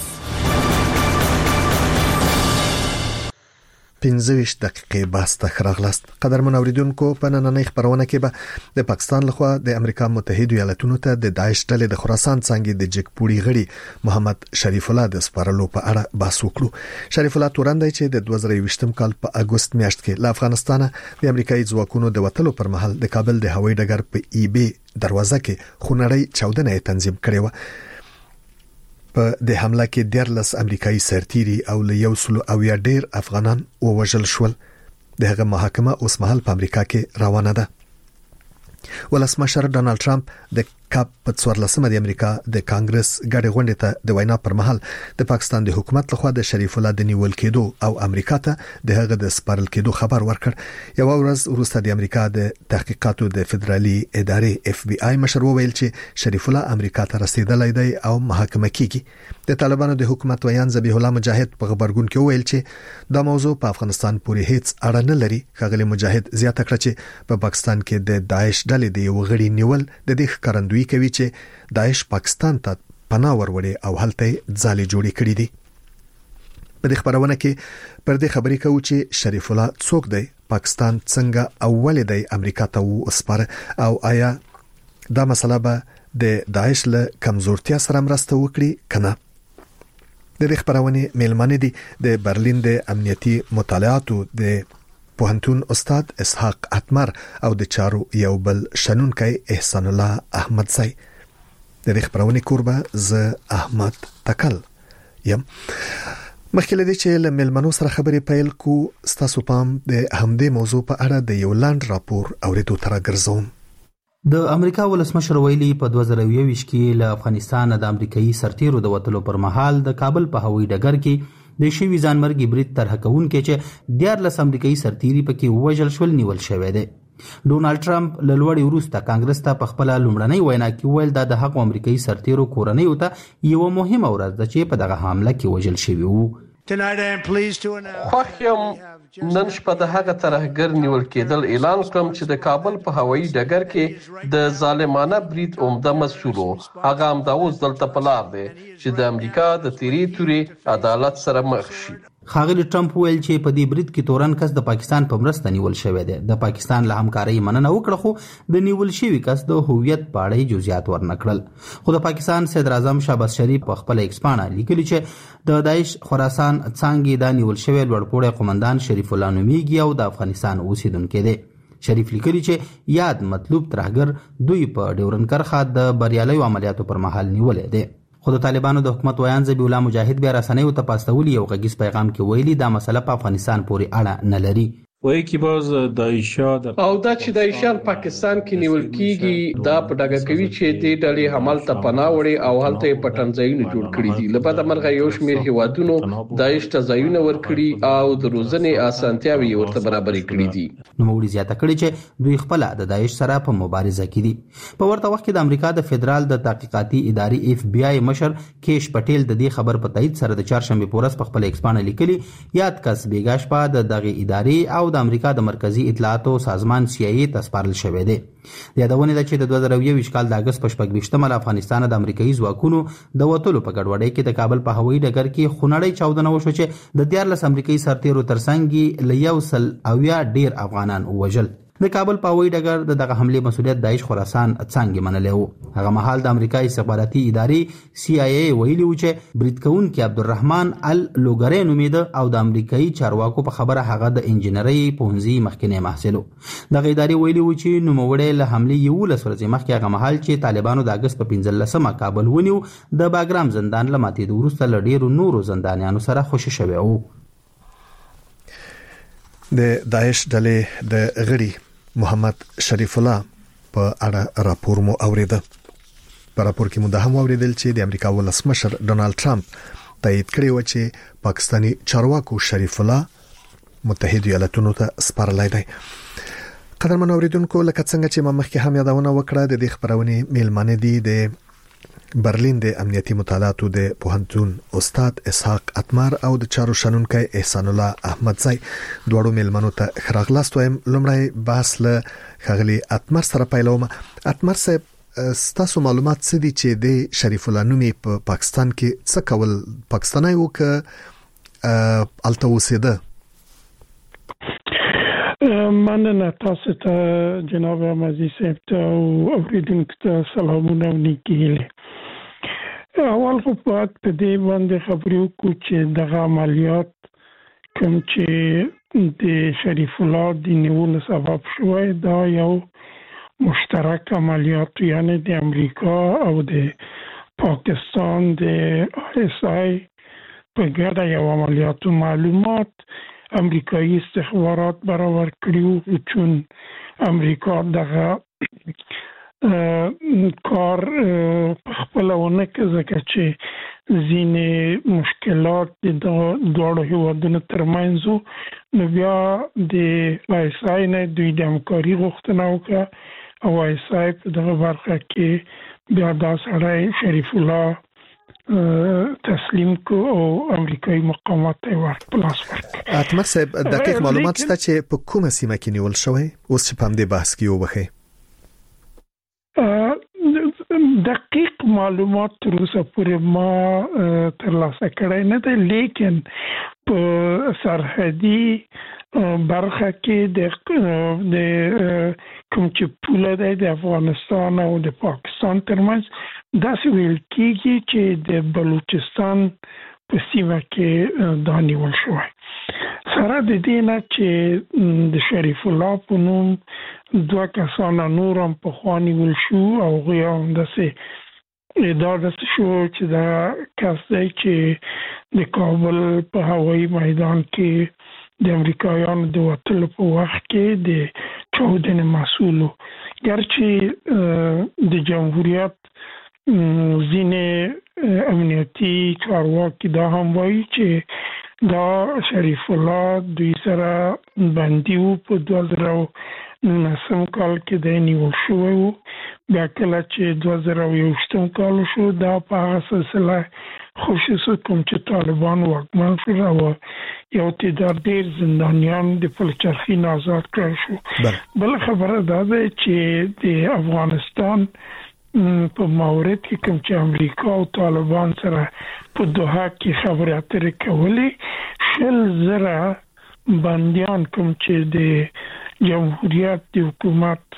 15 دقیقې بحث ته خراغلاست قدرمن اوریدونکو په نننۍ خبرونه کې به د پاکستان لخوا د امریکا متحده ایالاتونو ته د داعش ډلې د خراسان څنګه د جګپوړي غړي محمد شریف الله د سپارلو په اړه بحث وکړو شریف الله تورندای چې د 2020 کال په اگست میاشت کې له افغانستانه د امریکایي ځواکونو د وټلو پر مهال د کابل د هوایي ډګر په ای بي دروازه کې خونړی چاودنه تنظیم کړې و په د حمله کې 14 امریکایي سرتیري او له 100 او یا ډیر افغانان ووژل شول دغه محاکمه اوس مهال په امریکا کې روانه ده ولسمشر ډونالد ټرمپ د کاپ په 14مه د امریکا د کانګرس غړي غونډې ته د وینا پر مهال د پاکستان د حکومت لخوا د شریف الله د نیول کېدو او امریکا ته د هغه د سپارل کېدو خبر ورکړ یو ورځ وروسته د امریکا د تحقیقاتو د فدرالي ادارې اف بي آی مشر وویل چې شریف الله امریکا ته رسیدلی دی او محاکمه کیږي د طالبانو د حکومت ویان ذبیح الله مجاهد په خبرګون کې وویل چې دا موضوع په افغانستان پورې هیڅ اړه نه لري خغلی مجاهد زیاته کړ چې په پاکستان کې د داعش ډلې د یو غړي نیول د دې ښکارندوی کوي چې داعش پاکستان ته پناه وروړي او هلته ځالې جوړې کړې دي په دې خبرونه کې پر دې خبرې کوي چې شریف الله څوک دی پاکستان څنګه اول دی امریکا ته وسپاره او آیا دا مسله به د داعش له کمزورتیا سره مرسته وکړي کنه د دې خبرونه میلمانه دي د برلین د امنیتي مطالعاتو د پوهنتون استاد اسحاق اتمر او د چارو یو بل شنونکي احسان الله احمدزی د خبرونه کوربه ز احمد تکل یم مخکې لدی چې له ملمنو سره خبرې پیل کو ستاسو پام د همدې موضوع په اړه د یو لاند راپور اوریدو تر ګرځوم. د امریکا ولسمشر ویلي په 2021 کې له افغانستان د امریکایي سرتیرو د وټلو پر مهال د کابل په هوایي ډګر کې د شوی ځانمرګي برید طرح کوونکې چې 14 امریکایي سرتیري پکې وژل شول نیول شوی دی. ډونالد ټرمپ له لوړې وروسته کانګرس ته په خپل لومړنۍ وینا کې ویل دا د هغو امریکایي سرتیرو کورنۍ ته یو مهمه ورځ ده چې په دغه حمله کې وژل شوی وو. خوښ یم نن شپه د هغه ترهګر نیول کېدل اعلان کوم چې د کابل په هوایي ډګر کې د ظالمانه برید عمده مسؤل هغه هم دا اوس دلته په لار دی چې د امریکا د تیری توري عدالت سره مخ شي. ښاغلي ټرمپ ویل چې په دې برید کې تورن کس د پاکستان په مرسته نیول شوی دی. د پاکستان له همکارۍ مننه وکړه خو د نیول شوی کس د هویت په اړه جزئیات ورنکړل. خو د پاکستان صدر اعظم شهباز شریف په خپل ایکس باندې لیکلي چې د داعش خراسان څنګه د نیول شوی لوړپوړی قومندان شریف الله نومیږي او د افغانستان اوسیدونکو دی. شریف لیکلي چې یاد مطلوب ترهګر دوی په ډیورن کرخه د بریالیو عملیاتو پر مهال نیولې دی. خو د طالبانو د حکومت ویان ذبیح الله مجاهد بیا رسنیو ته پاستولی یو غږیز پیغام کې ویلي دا مسله په افغانستان پورې اړه نه لري. وایي کې باز د عائشہ او دا چې د عائشہ پاکستان کې نیول کیږي دا په ډاګه کوي چې د ډلې حمل ته پناه وړي او هلته پټنځایونه جوړ کړي دي. لپاره مرغه یو شمیر هیوادونو د عائشہ ځایونه ورکړي او د روزنې اسانتیاوي ورته برابرې کړې دي. نو موږ زیاته کړی چې دوی خپل د داعش سره په مبارزه کې دي. په ورته وخت کې د امریکا د فدرال د تحقیقاتي ادارې FBI مشر کیش پټیل د دې خبر په تایید سره د چهارشنبه پورس په خپل ایکس باندې لیکلي یاد کس بیګاش په دغه ادارې او د امریکا د مرکزی اطلاعاتو سازمان CIA ته سپارل شوی دی. د یادونه ده چې د 2021 کال د اگست په 28 له افغانستان د امریکایي ځواکونو د وټلو په ګډوډۍ کې د کابل په هوایي ډګر کې خونړی چاودنه وشو چې د 14 امریکایي سرتیرو ترڅنګ له یو سل او یا ډیر افغانان وژل. د کابل په هوایي ډګر دغه حمله مسؤلیت داعش خراسان څنګه منلی و. هغه مهال د امریکایي استخباراتي ادارې CIA ویلي و چې برید کوونکي عبدالرحمن اللوګری نومیده او د امریکایي چارواکو په خبره هغه د انجینرۍ پوهنځي مخکینی محصل و. دغه ادارې ویلي و چې نوموړی له حملې 11 ورځې مخکې هغه مهال چې طالبانو د اگست په 15 کابل ونیو د باګرام زندان له ماتېدو وروسته له ډیرو نورو زندانیانو سره خوشي شوی و. د داعش ډلې د غړي محمد شریف الله په اړه راپور مو اوریده. په راپور کې مو د هم اوریدل چې د امریکا ولسمشر ډونالد ټرمپ تایید کړی و چې پاکستانی چارواکو شریف الله متحده ایالاتونو ته سپارلی دی. قدرمن اوریدونکو لکه څنګه چې ما مخکې هم یادونه وکړه د دې خبرونې میلمانه دي د برلین د امنیتي مطالعاتو د پوهنتون استاد اسحاق اتمر او د چارو شنونکي احسان الله احمدزی دوړو میلمنو ته خراغلاست وایم. لومړی بحث له خغلی اتمر سره پیلوم. اتمر صاحب ستاسو معلومات څه دي چې د شریف الله نومي په پاکستان کې څه کول پاکستاني و ک الته وسیده؟ مننه تاسو ته جناب مزي صاحب ته او اوریدونکو ته سلامونه او نیکیله. اول خو په دې باندې خبرې وکړو چې دغه عملیات کوم چې د شریف الله د نیولو سبب شوی دا یو مشترک عملیات یعنی د امریکا او د پاکستان د ISI په ګډه یو عملیات معلومات امریکایي استخبارات برابر کړیو چې امریکا دغه کار خپلونه کې ځکه چې ځینې مشکلات د دوه هیوادونو ترمنځ نو بیا د ISI نه دوی د همکاري غوښتنه وکړه او ISI په دغه برخه کې بیا دا سړی شریف الله تسلیم کو او امریکایي مقامات ته ورپلاس ورکړ. اتمر صاحب دقیق معلومات شته چې په کومه سیمه کې نیول شوی اوس چې په همدې بحث کې وبخي؟ دقیق معلومات تر اوسه پورې ما ترلاسه کړی نه دی، لیکن په سرحدي برخه کې د کوم چې پوله دی د افغانستان او د پاکستان ترمنځ داسې ویل کېږي چې د بلوچستان په سیمه کې دا نیول شوی. سره د دې نه چې د شریف الله په نوم دوه کسان نور هم پخوا نیول شو او هغوی هم داسې دا د شو چې دا کس دی چې د کابل په هوایي میدان کې د امریکایانو د وټلو په وخت کې د چاودنې مسؤل ګرچې د جمهوریت ځینې امنیتي چارواکي دا هم وایي چې دا شریف الله دوی سره بندي وو په 2019 کال کې د نیول شوی وو بیا کله چې 2021 کال شو دا په هغه سلسله خصوصا کوم چې طالبان واکمن شول او یو تعداد ډېر زندانیان د پلچرخي آزاد کړل شو بل خبره دا ده چې د افغانستان په مورد کې کوم چې امریکا او طالبان سره په دوحه کې خبرې اترې کولې 10,000 بنديان کوم چې د جمهوریت د حکومت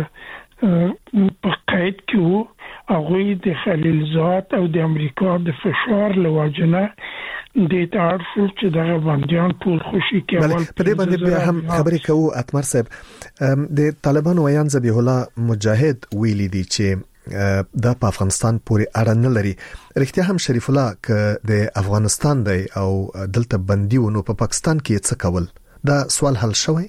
په قید کې وو هغه د خلیلزاد او د امریکا د فشار لوجنه د تعرفل چې د بنديان ټول خوشي کې اول په دې باندې بیا هم خبرې کوو اتمر صاحب د طالبانو ویان ذبیح الله مجاهد ویلي دي چې دا په افغانستان پورې اړه نه لري رښتیا هم شریف الله ک د افغانستان دی او دلته بندي ونه په پاکستان کې څه کول دا سوال حل شوی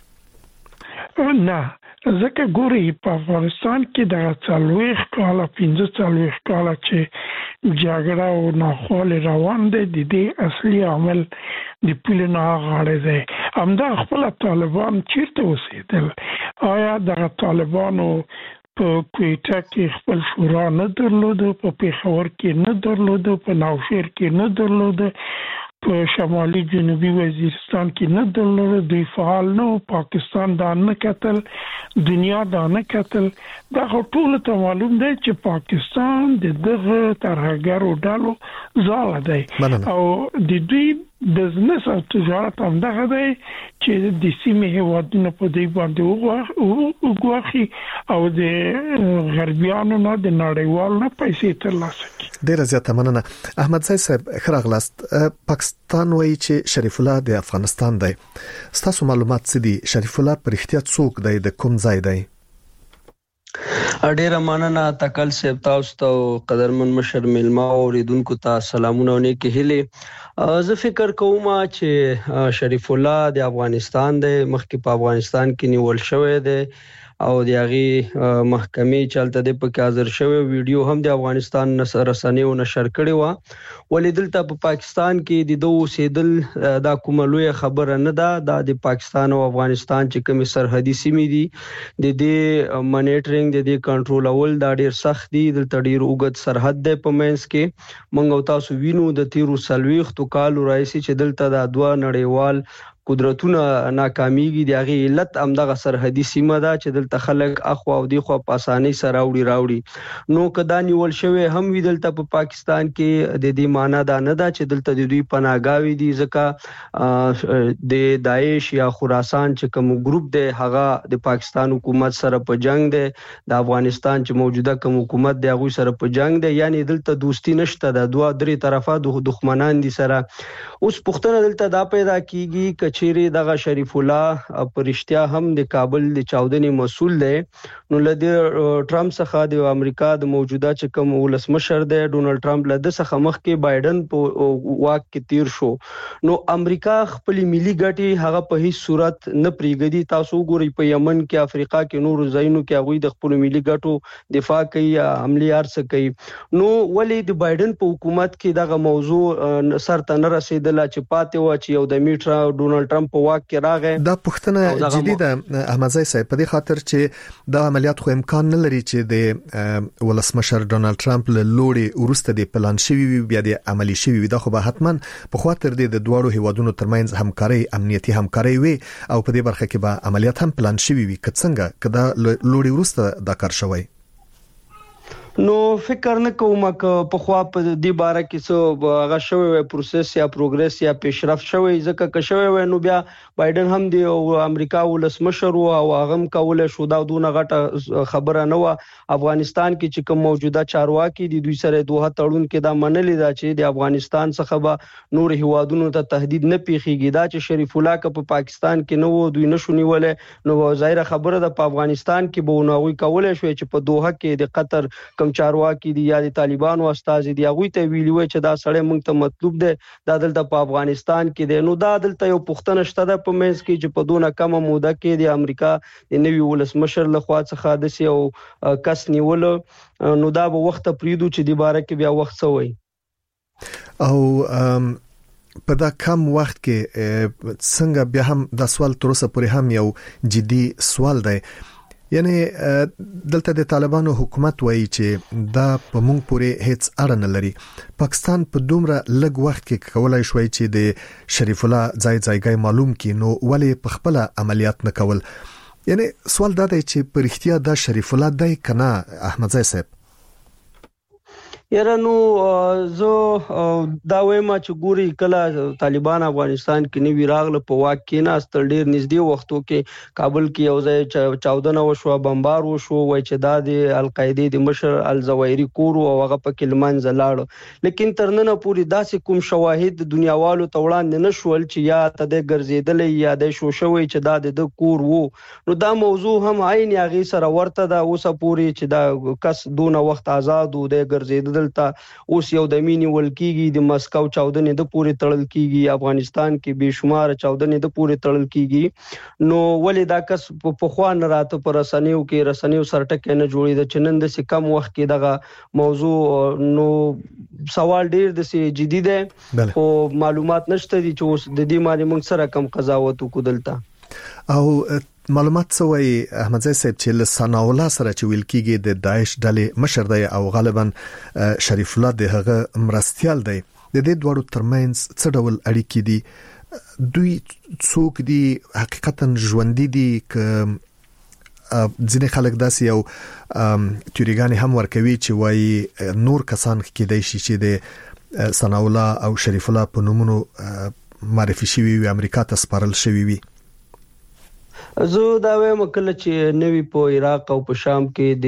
نه ځکه ګوري په افغانستان کې د 40 کال 15 کال چې جګړه او ناخوالې روان دي د دې اصلي عامل د پلنا غاړه دی همدا خپل طالبان چیرته اوسېدل آیا د طالبانو په کوټه کې خپل شورا نه درلود په پیښور کې نه درلود په نوشهر کې نه درلود په شمالي جنوبي وزیرستان کې نه درلود دوی فعال نو پاکستان دا نه کتل دنیا دا نه کتل دا ټول ته معلوم دی چې پاکستان د دغه ترهګرو ډلو ځاله دی او د دوی بزنس او تجارت هم دغه دی چې د سیمې هیوادونو په دی باندې وګوري او د غربیانو نه د نړیوال نه پیسې ترلاسه کړي ډیر زیاته مننه احمد صاحب خراغلاست پاکستان وایي چې شریف الله د افغانستان دی ستاسو معلومات څه دي شریف الله پر احتیاط څوک دی د کوم ځای دی ډیره مننه تکل صاحب تاسو ته قدرمن مشر ملما اوریدونکو ته سلامونه او نیکی هیله زه فکر کوم چې شریف الله د افغانستان د مخکې په افغانستان کې نیول شوی دی او د هغه محکمې چلته د په حاضر شوی ویډیو هم د افغانستان رسنیو نشر کړی و ولیدل ته په پاکستان کې د دوه سیدل د کوملوی خبره نه ده د پاکستان او افغانستان چې کوم سرحدي سیمې دي د دې مانیټرینګ د دې کنټرول اول دا ډیر سخت دي د ډیر اوږد سرحد د پمنس کې مونږ تاسو وینو د تیرو سلويختو کالو راځي چې دلته د دوه نړیوال قدرتونه ناکامیږي د هغه علت همدغه سرحدي سیمه ده چې دلته خلک اخوا او دی خو په اسانۍ سره راوړي نو کدا نیول شوی هم ویدلته په پاکستان کې د دې معنی دا نه ده چې دلته د دوی پناهګاوي دي ځکه د داعش یا خراسان چې کوم ګروپ دی هغه د پاکستان حکومت سره په جنگ دی د افغانستان چې موجوده کوم حکومت دی هغه سره په جنگ دی یعنی دلته دوستی نشته د دوه درې طرفه د دښمنان دي سره اوس پښتنه دلته دا پیدا کیږي چیرې دغه شریف الله پرشتیا هم د کابل د چاودنې مسول دی نو لدی ټرمپ څخه د امریکا د موجوده چې کوم ولسمشر دی ډونالد ټرمپ لده څخه مخکې بایدن په واک کې تیر شو نو امریکا خپل ملي ګټي هغه په هیڅ صورت نه پریږدي تاسو ګورئ په یمن کې افریقا کې نور ځایونو کې هغه د خپل ملي ګټو دفاع کوي عملی ارڅ کوي نو ولې د بایدن په حکومت کې دغه موضوع سر ته نه رسیدله چې پاتې و چې یو د میټر ډونالد ټرمپ په واک کې راغی دا پښتنه جدي ده احمد صاحب په دې خاطر چې دا عملیات خو امکان نه لري چې د ولسمشر ډونالد ټرمپ له لوري ورسته د پلان شوی بیا د عملی شوی دا خو به حتما په خاطر د دوړو هیوادونو ترمنځ همکاري امنیتي همکاري وي او په دې برخه کې به عملیات هم پلان شوی وي کڅنګه کدا لوري ورسته دا کار شوی نو فکر نه کوم ک په خوا په دې باره کې څه هغه شوی پروسس یا پروګرس یا پیشرفت شوی ځکه که شوی نو بیا بایدن هم د امریکا ولسمشر او هغه کوله شو دا دونه غټه خبره نه و افغانستان کې چې کوم موجوده چارواکي دي دوی سره دوه تړون کې دا منلې دا چې د افغانستان څخه به نور هیوادونو ته تهدید نه پیخيږي دا چې شریف الله ک په پاکستان کې نو دوی نشو نیولې نو ظاهره خبره ده په افغانستان کې به نووي کولای شوی چې په دوحه کې د قطر کوم کم چارواکي دي یا د طالبانو استازي دي هغه ته ویلي وي چې دا سړی موږ ته مطلوب دی دا دلته په افغانستان کې دی. نو دا دلته یو پښتنه شته د په منځ کې چې په دونه کمه موده کې د امریکا د نوي ولسمشر لخوا څخه د یو کس نیول نو دا به وخت پریدو چې د باره کې بیا وخت سوی او په دا کم وخت کې څنګه بیا هم د سوال تر اوسه پورې هم یو جدي سوال دی یعنی دلته د طالبانو حکومت وایي چې دا په مونږ پورې هیڅ اړه نه لري. پاکستان په دومره لږ وخت کې کولای شوی چې د شریف الله ځای معلوم کړي نو ولې په خپل عملیات نه کول. یعنی سوال دا دی چې په اړتیا د شریف الله دی کنه احمدزی صاحب یاره نو زه دا وایم چې ګوري کله طالبان افغانستان کې نیوی راغله په واک کې نه استل ډیر نږدې وختو کې کابل کې یو ځای چاودنه وشو بمبار وشو وای چې دا د القاعده د مشر الزوایری کور او هغه په کلمان زلاړ لیکن ترننه پوری داسې کوم شواهد د دنیاوالو توړان نه شول چې یا ته د ګرځیدلې یا د شوشوي چې دا د کور وو. نو دا موضوع هم عین یاغي سره ورته دا اوسه پوری چې دا کس دونه وخت آزاد و د ګرځیدل اوس یو د مینی ولکیږي د مسکو چاودنې د پوری تړل کیږي افغانستان کې بشمار چاودنې د پوری تړل کیږي نو ولې دا کس په خوان راته پر رسنیو سرټکه نه جوړې د چنن د کم وخت کې دغه موضوع نو سوال ډیر د سي جدي ده او معلومات نشته دي چې اوس د دې باندې موږ سره کم قضاوت وکړلتا او معلومات سوی احمدزی صاحب چې لسنا الله سره چې ویل کېږي د داعش ډلې مشر دی او غالبا شریف الله د هغه مرستيال دی د دې دوړو ترمنځ څه ډول اړیکې دي دوی څوک دي حقیقتا ژوندۍ دي ک ځینې خلک داسې یو تیوریګانې هم ورکوي چې وایي نور کسان کېدای شي چې د ثنا الله او شریف الله په نومونو معرفي شوي وي امریکا ته سپارل شوي وي. زه دا وایم کله چې نوی په عراق او په شام کې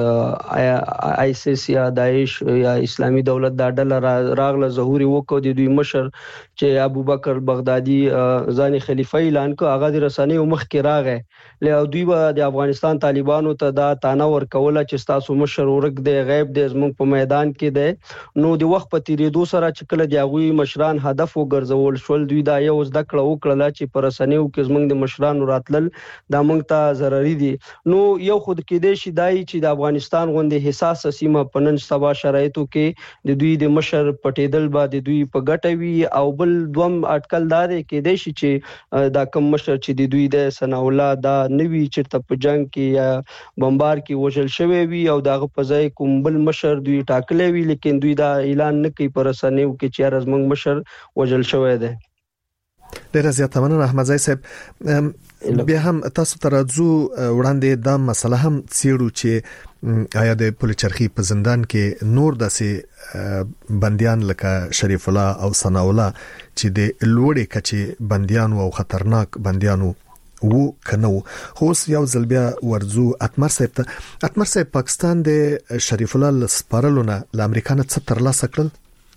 د آیسیس یا داعش یا اسلامي دولت دا ډله راغله ظهوري وکړو د دوی مشر چې ابوبکر بغدادي ځان خلیفہ اعلان کړ هغه د رسنیو مخ کې راغی له دوی د افغانستان طالبانو ته دا تانه ورکوله چې تاسو مشر ورک دی غیب دی زموږ په میدان کې دی نو د وخت په تیریدو سره چې کله د هغوی مشران هدف وګرځول شول دوی دا یو زده کړه وکړه چې پر رسنیو کې زموږ د مشرانو راتلل دا موږ ته ضروري دي. نو یو خود کې دی شي دای چې د افغانستان غوندې حساسه سیمه په نن سبا شرایطو کې د دوی د مشر پټېدل بعد دوی په ګټوي او بل دوم اټکل دار کې دی شي چې دا کم مشر چې د دوی د ثنا الله دا نوی چې په جنگ کې یا بمبار کې وژل شوی وي او دغه په ځای کوم بل مشر دوی ټاکلې وي لیکن دوی دا اعلان نه کوي پر رسنیو کې چې رزمنګ مشر وژل شوی دی. ډیره زیاته مننه احمدزی صاحب بیا هم تاسو ته راځو وړاندې دا مسله هم څیړو چې آیا د پولیچرخي په زندان کې نور داسې بنديان لکه شریف الله او ثنا الله چې د لوړې کچې بنديان او خطرناک بنديانو وو کنه خو یو ځل بیا ورزو اتمر صاحب پاکستان د شریف الله سپارلونه ل امریکا نه څه ترلاسه کړل.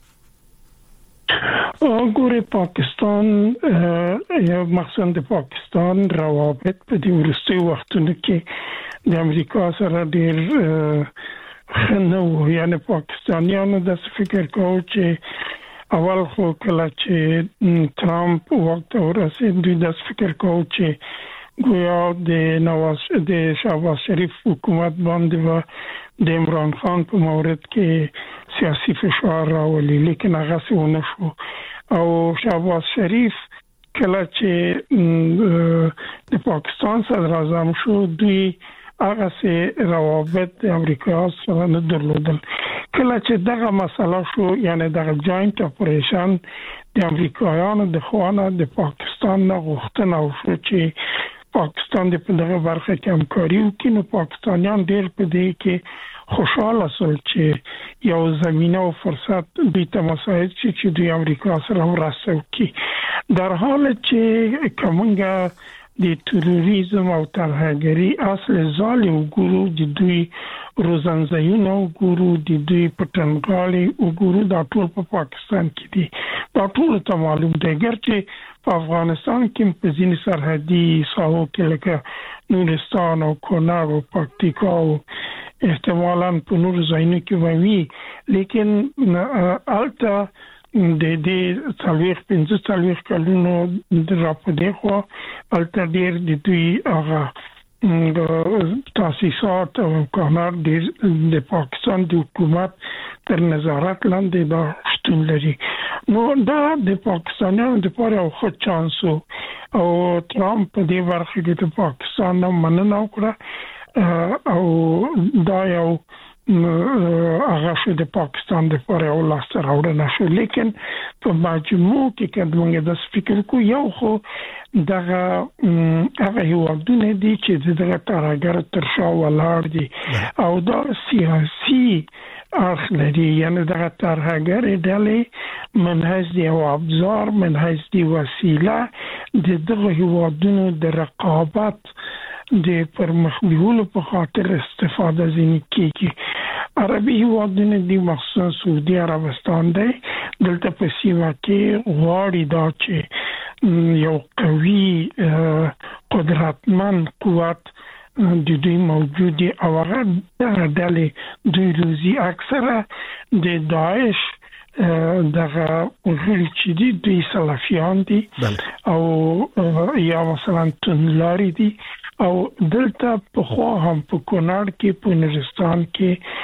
ګوري پاکستان یا مخصوصا د پاکستان روابط په دې ورستي وختونو کې د امریکا سره ډیر خنو یعنی پاکستانیانو د فکر کوي چې اول خو کله چې ترامپ وخت ورسېد دوی د فکر کوي چې گویا د شهباز شریف حکومت باندې د عمران خان په مورد کې سیاسي فشار راولي لیکن هغه څه ونه شو او شهباز شریف کله چې د پاکستان صدر اعظم شو دوی هغه سه روابط د امریکا سره نه درلودل. کله چې دغه مسله شو یعنی دغه جاینټ اپریشن د امریکایانو د خوانه د پاکستان نه غوښتنه وشو چې پاکستان د په دغه برخه کې همکاري وکړي نو پاکستانیان ډېر په دې کې خوشاله شول چې یو زمينه او فرصت دوی ته مساعد شي چې دوی امریکا سره ورسو کې در حال چې کومه د تروریزم او ترهګری اصل ظالم ګورو د دوی روزنځایونه ګورو د دوی پټنګالي ګورو دا ټول په پاکستان کې دي دا ټول ته معلوم دی ګرچې په افغانستان کې په ځینې سرحدي ساحو کې لکه نورستان او کونړ او پکتیکا او احتمالاً په نور ځایونو کې وي، لیکن البته د دې 45 کلونو د راپدې خو البته ډېر د دوی هغه تاسیسات او امکانات د پاکستان د حکومت تر نظارت لاندې دا شتون لري. نو دا د پاکستانیانو لپاره یو ښه چانس او ټرمپ په دې برخه کې د پاکستان نه مننه وکړه او دا یو هغه د پاکستان د لپاره یو لاسته راوړنه شو. لیکن په مجموع کې که موږ د فکر کو یو خو دغه هغه هیوادونه دي چې دغه ترهګر تر شا ولاړ دي او دا سیاسي اخ لري، یعنی دغه ترهګر ډلې منهج دی او ابزار منهج دی وسیله د دغه هیوادونو د رقابت د پرمخبیولو په خاطر استفاده ځینې کیږي. عربي هیوادونه دي مخصوصا سعودي عربستان دی دلته په سیمه کې غواړي دا چې یو قوي قدرتمن قوت د دوی موجودي او هغه ډلې دوی روزي اکثره د داعش دغه غړي چې دي دوی سلفیان دي او یا مثلا تنلاري دي او دلته په خو هم په کونړ کې په نورستان کې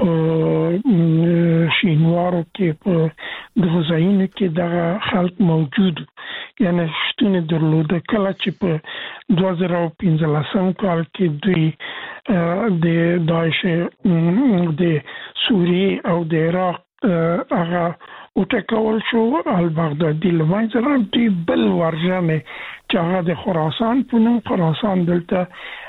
په شینوارو کې په دغه ځایونو کې دغه خلک موجود یعنی شتون درلوده. کله چې په 2015 کال کې دوی د داعش د سوریه او د عراق هغه وټکول شو البغدادي لمنځه دوی بل ورژنه چې هغه د خراسان په نوم خراسان دلته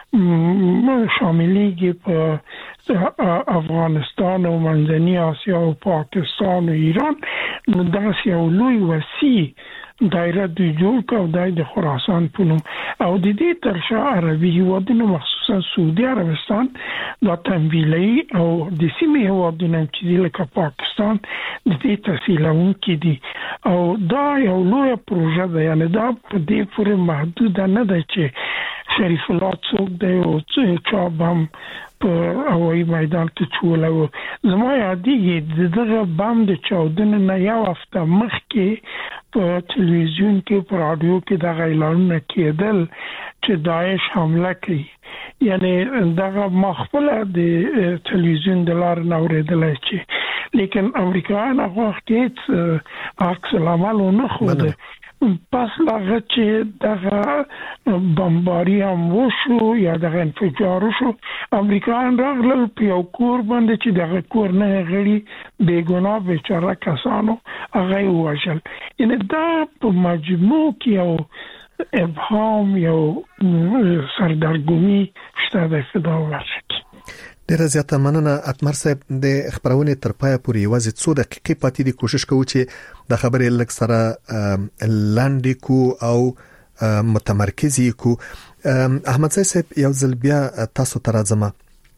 شاملېږي په افغانستان او منځنۍ اسیا او پاکستان او ایران. نو داسې یو لوی وسیع دایره دوی جوړ کړ دای د خراسان په نوم او د دې تر شا عربي هیوادونه مخصوصا سعودي عربستان دا تمویلي او د سیمې هیوادونه چې لکه پاکستان د دې تسهیلونکي دي او دا یو لوی پروژه ده. یعنی دا په دې پورې محدود نه ده چې شریف الله څوک دی او چا بم په هوایي میدان کې چولو. زما یادېږي دغه بم د چاودنې نه یو هفته مخکې په تلویزیون کې په رادیو کې دغه اعلانونه کېدل چې داعش حمله کوي. یعنی دغه مخفله د تلویزیون د لارې نه اورېدلی چې لیکن امریکایان هغه وخت هېڅ عکس العمل ونه ښوده. پس هغه چې دغه بمباري هم وشو یا دغه انفجار وشو امریکایان راغلل په یو کور باندې چې دغه کور نه غړي بېګناه بیچاره کسانو هغه یې ووژل. یعنې دا په مجموع کې یو ابهام یو سردرګمي شته ده په دغه برخه کې. ډیره زیاته مننه اتمر صاحب. د خبرونه تر پای پورې یوازې 2 دقیقې پاتې دي. کوشش کوو چې د خبرې لږ سره لاندې کو او متمرکز کو. احمد صاحب یو ځل بیا تاسو ته راځم.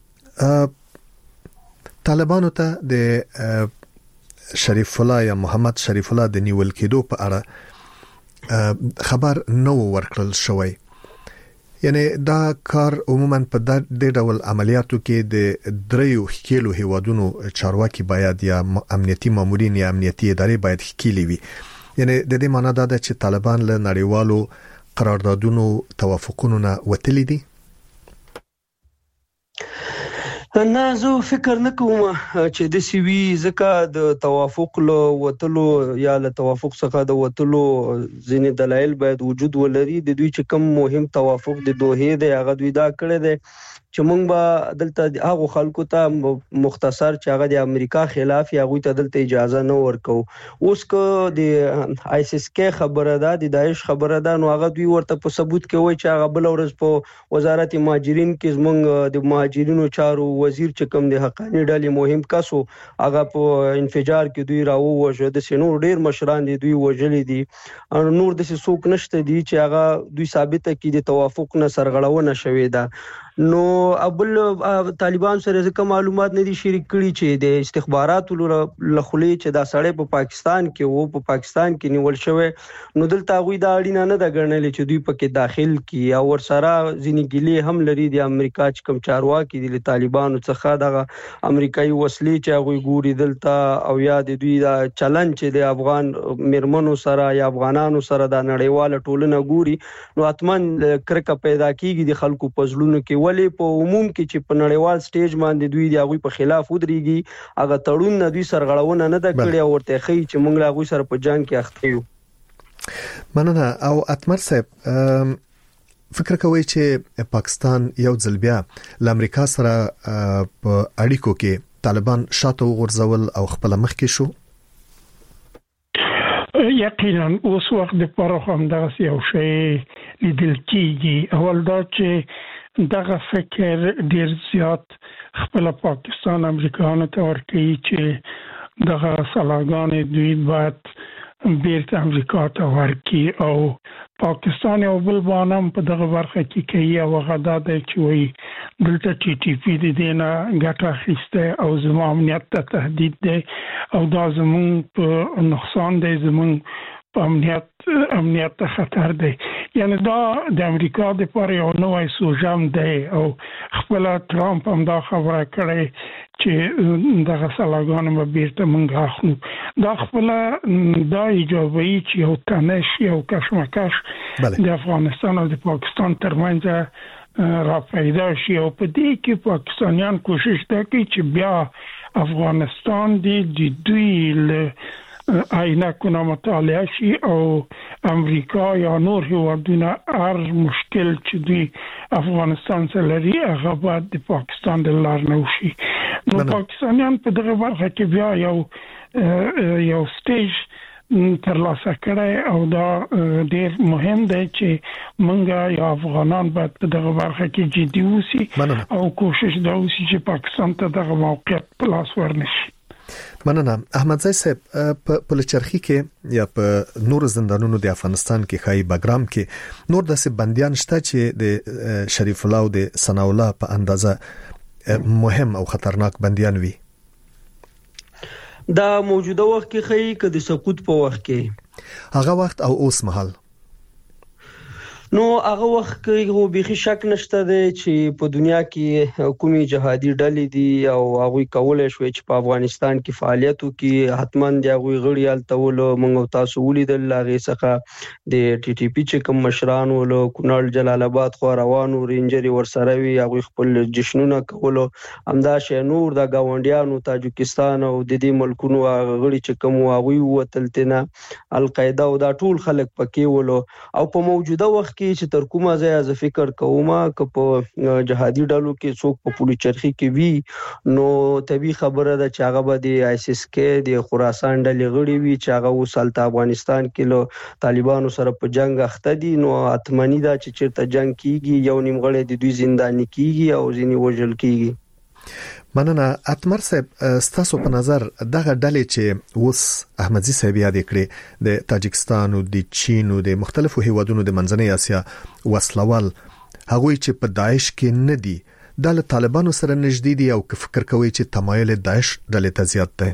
طالبانو ته د شریف الله یا محمد شریف الله د نیول کېدو په اړه خبر نو ورکړل شوی. یعنی دا کار عموما په دې ډول عملیاتو کې د دریو خکیلو هیوادونو چارواکي باید یا امنیتي مامورین یا امنیتي ادارې باید خکیلي وي. یعنی د دې معنی دا ده چې طالبان له نړیوالو قراردادونو توافقونو نه وتلي دي. نه زه فکر نه کوم چې د سی وی ځکه د توافق له وتلو یا له توافق څخه د وتلو ځینې دلایل باید وجود ولري. د دوی چې کوم مهم توافق د دوه دی هغه دوی دا کړی دی چې موږ به دلته هغه خلکو ته مختصر چې هغه د امریکا خلاف یا غوي ته دلته اجازه نه ورکو. اوس که د آیس اس کې خبره ده د داعش خبره ده نو هغه دوی ورته په ثبوت کې وایي چې هغه بل ورځ په وزارت مهاجرین کې زمونږ د مهاجرینو چارو وزیر چې کوم د حقانی ډلې مهم کسو هغه په انفجار کې دوی راووژه. د سينور ډیر مشران دي دوی وژلې دي نور د څوک نشته دي چې هغه دوی ثابته کړي د توافق نه سرغړونه شوې ده. نو ابل طالبان سره ځکه معلومات نه دي شریک کړي چې د استخباراتو لخلې چې دا سړی په پاکستان کې وو په پاکستان کې نیول شوی نو دلته غوي دا اړینه نه ده ګڼل چې دوی پکې داخل کی او ورسره ځینې ګلې هم لري د امریکا چې کوم چارواکي دي طالبانو څخه دغه امریکایي وسلې چې غوي ګوري دلته او یا د دوی دا چلن چې د افغان مرمنو سره یا افغانانو سره د نړیواله ټولنه ګوري نو اتمن کرکه پیدا کیږي د خلکو په ځلونو کې ولی په عموم کې چې په نړیوال سټیج باندې دوی د غوي په خلاف ودرېږي هغه تړون نه دوی سرغړونه نه ده کړې او ورته خي چې موږ لا غوي سره په جنگ کې اخته یو مننه او اتمر صاحب فکر کوي چې پاکستان یو ځل بیا ل امریکا سره په اړیکو کې طالبان شاته وغورځول او خپل مخ کې شو یقینا اوس وخت د پاره هم دا یو شی لیدل کیږي اول دا چې دغه فکر ډیر زیات خپل پاکستان امریکایانو ته ورکوي چې دغه سلاګان دوی باید بیرته امریکا ته ورکي او پاکستان یو بل باندې په دغه برخه کې کوي او غدا د چوي دلته ټي ټي پی د دینه ګټه اخیسته او زموږ امنیت ته تهدید دی او دا زموږ په نقصان دی زموږ په امنیت ته خطر دی یعنی دا د امریکا د پاره یو نوې سوجام دی او خپل ټرامپ هم دا خبره کړې چې دغه سلاګان به بیرته مونږ اخلو دا خپل دا ایجابي چې یو تنش یو کشمکش د افغانستان او د پاکستان ترمنځ را پیدا شي او په دې کې پاکستانیان کوشش کوي چې بیا افغانستان د دوی آینه کنه مطالعه شي او امریکا یا نور هیوادونه هر مشکل چې دوی افغانستان سره لري هغه باید د پاکستان د لار نه وشي نو پاکستانیان په دغه برخه کې بیا یو سټیج ترلاسه کړی او دا ډیر مهم دی چې موږ یا افغانان باید په دغه برخه کې جدي اوسي او کوشش دا وشي چې پاکستان ته دغه موقعیت په لاس ورنشي مننه احمدزی صاحب په لچرخي کې یا په نور زندانونو د افغانستان کې خای بګرام کې نور داسې بنديان شته چې د شریف الله او د ثنا الله په اندازه مهم او خطرناک بنديان وي دا موجوده وخت کې خای ک د سقوط په وخت کې هغه وخت او اوس مهال نو هغه وخت کې غو بيخي شک نشته دی چې په دنیا کې حکومي جهادي ډلې دي او هغه کولای شوی چې په افغانستان کې فعالیت وکړي حتمان دی هغه غړي التول موږ تاسو ولیدل هغه څخه د ټي ټي پی چې کوم مشران ول کونړ جلال آباد خو روانو رینجري ورسره وي هغه خپل جشنونه کول همدا شنور د گاونډیانو تاجکستان او د دې ملکونو غړي چې کوم هغه وتلتنه القاعده او دا ټول خلک پکې ول او په موجوده وخت چې تر کومه ځای از فکر کومه ک په جهادي ډلو کې څوک په پولیس چرخي کې وی نو طبي خبره ده چې هغه به د آی اس اس کې د خراسان ډلې غړي وی چې هغه وسلط افغانستان کې له طالبانو سره په جنگ اخته دي نو اتمنی ده چې چیرته جنگ کیږي یو نیم غړي د دوی زنداني کیږي او ځینی وژل کیږي مننه اتمر صاحب ستاسو په نظر دغه ډلې چې اوس احمدزي صاحب یاد کړي د تاجکستان او د چین او د مختلفو هیوادونو د منځنۍ اسیا وسلوال هغه چې په داعش کې نه دي د طالبانو سره نږدې دي او فکر کوي چې تمایل داعش ډلې ته زیات دی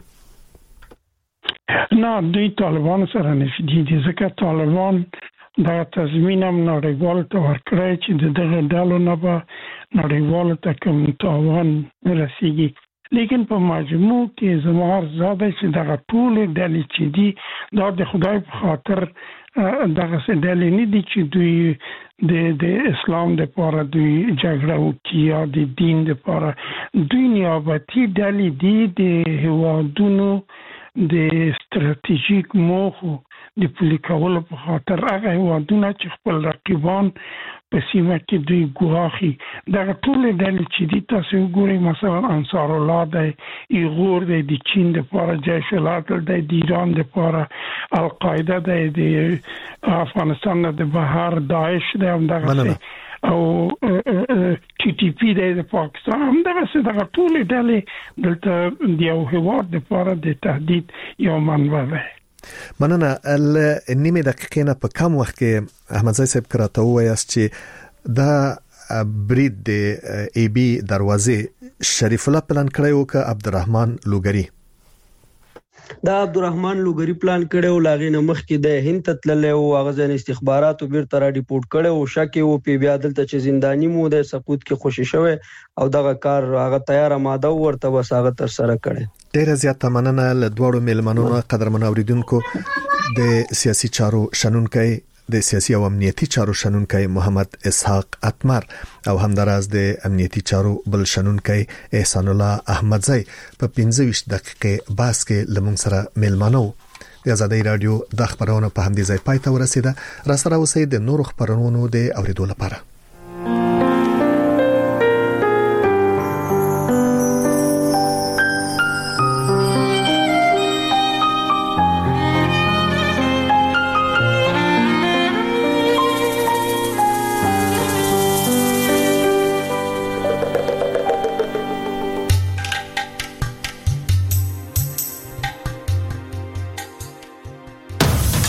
نه دوی طالبانو سره نږدې دي ځکه طالبان دا تضمین هم نړیوال ته ورکړی چې دغه ډلو نه به نړیوال ته کوم تاوان رسیږي لیکن په مجموع کې زموږ زاده چې دغه ټول ډلې چې دي دا د خدای په خاطر دغه څه ډلې نه دي چې دوی د اسلام د لپاره دوی جګړه وکړي یا د دین د لپاره دوی نیابتي ډلې دي د هیوادونو د ستراتیژیک موخو د پلي کولو په خاطر هغه هیوادونه چې خپل رقیبان په سیمه کې دوی ګواخي دغه ټول ډلې چې دي تاسو ګورئ مثلا انصار الله د ایغور د چین د لپاره جیش العدل د ایران د لپاره القاعده د افغانستان د بهر داعش د همدغه او ټي ټي پی د پاکستان همدغه ټول ډلې دلته د یو هیواد د لپاره د تهدید یو منبع ده مننه نیمه دقیقې نه په کم وخت کې احمدزی صاحب کراته وایي چې دا برید د ای بی دروازې شریف الله پلان کړو ک عبدالرحمن لوګری دا عبدالرحمن لوګری پلان کړو لاغې نه مخ کې د هند تتلل او غزن استخباراتو بیرته را ریپورت کړو شک او پی بیا دلته چې زندانی مو د سقوط کې خوشی شوه او دغه کار هغه تیار ماده ورته وساغه تر سره کړي ډیره زیاته مننه له دوړو میلمنونو قدرمن اوریدونکو د سیاسي چارو شنونکي د سیاسي او امنیتي چارو شنونکي محمد اسحاق اتمر او همداراز د امنیتي چارو بل شنونکي احسان الله احمدزی په 15 دقیقې باس کې لمون سره میلمنو د آزادۍ رادیو د خبرونو په همدې ځای پای ته ورسیده را سره اوسئ د نورو خبرونو د اوریدو لپاره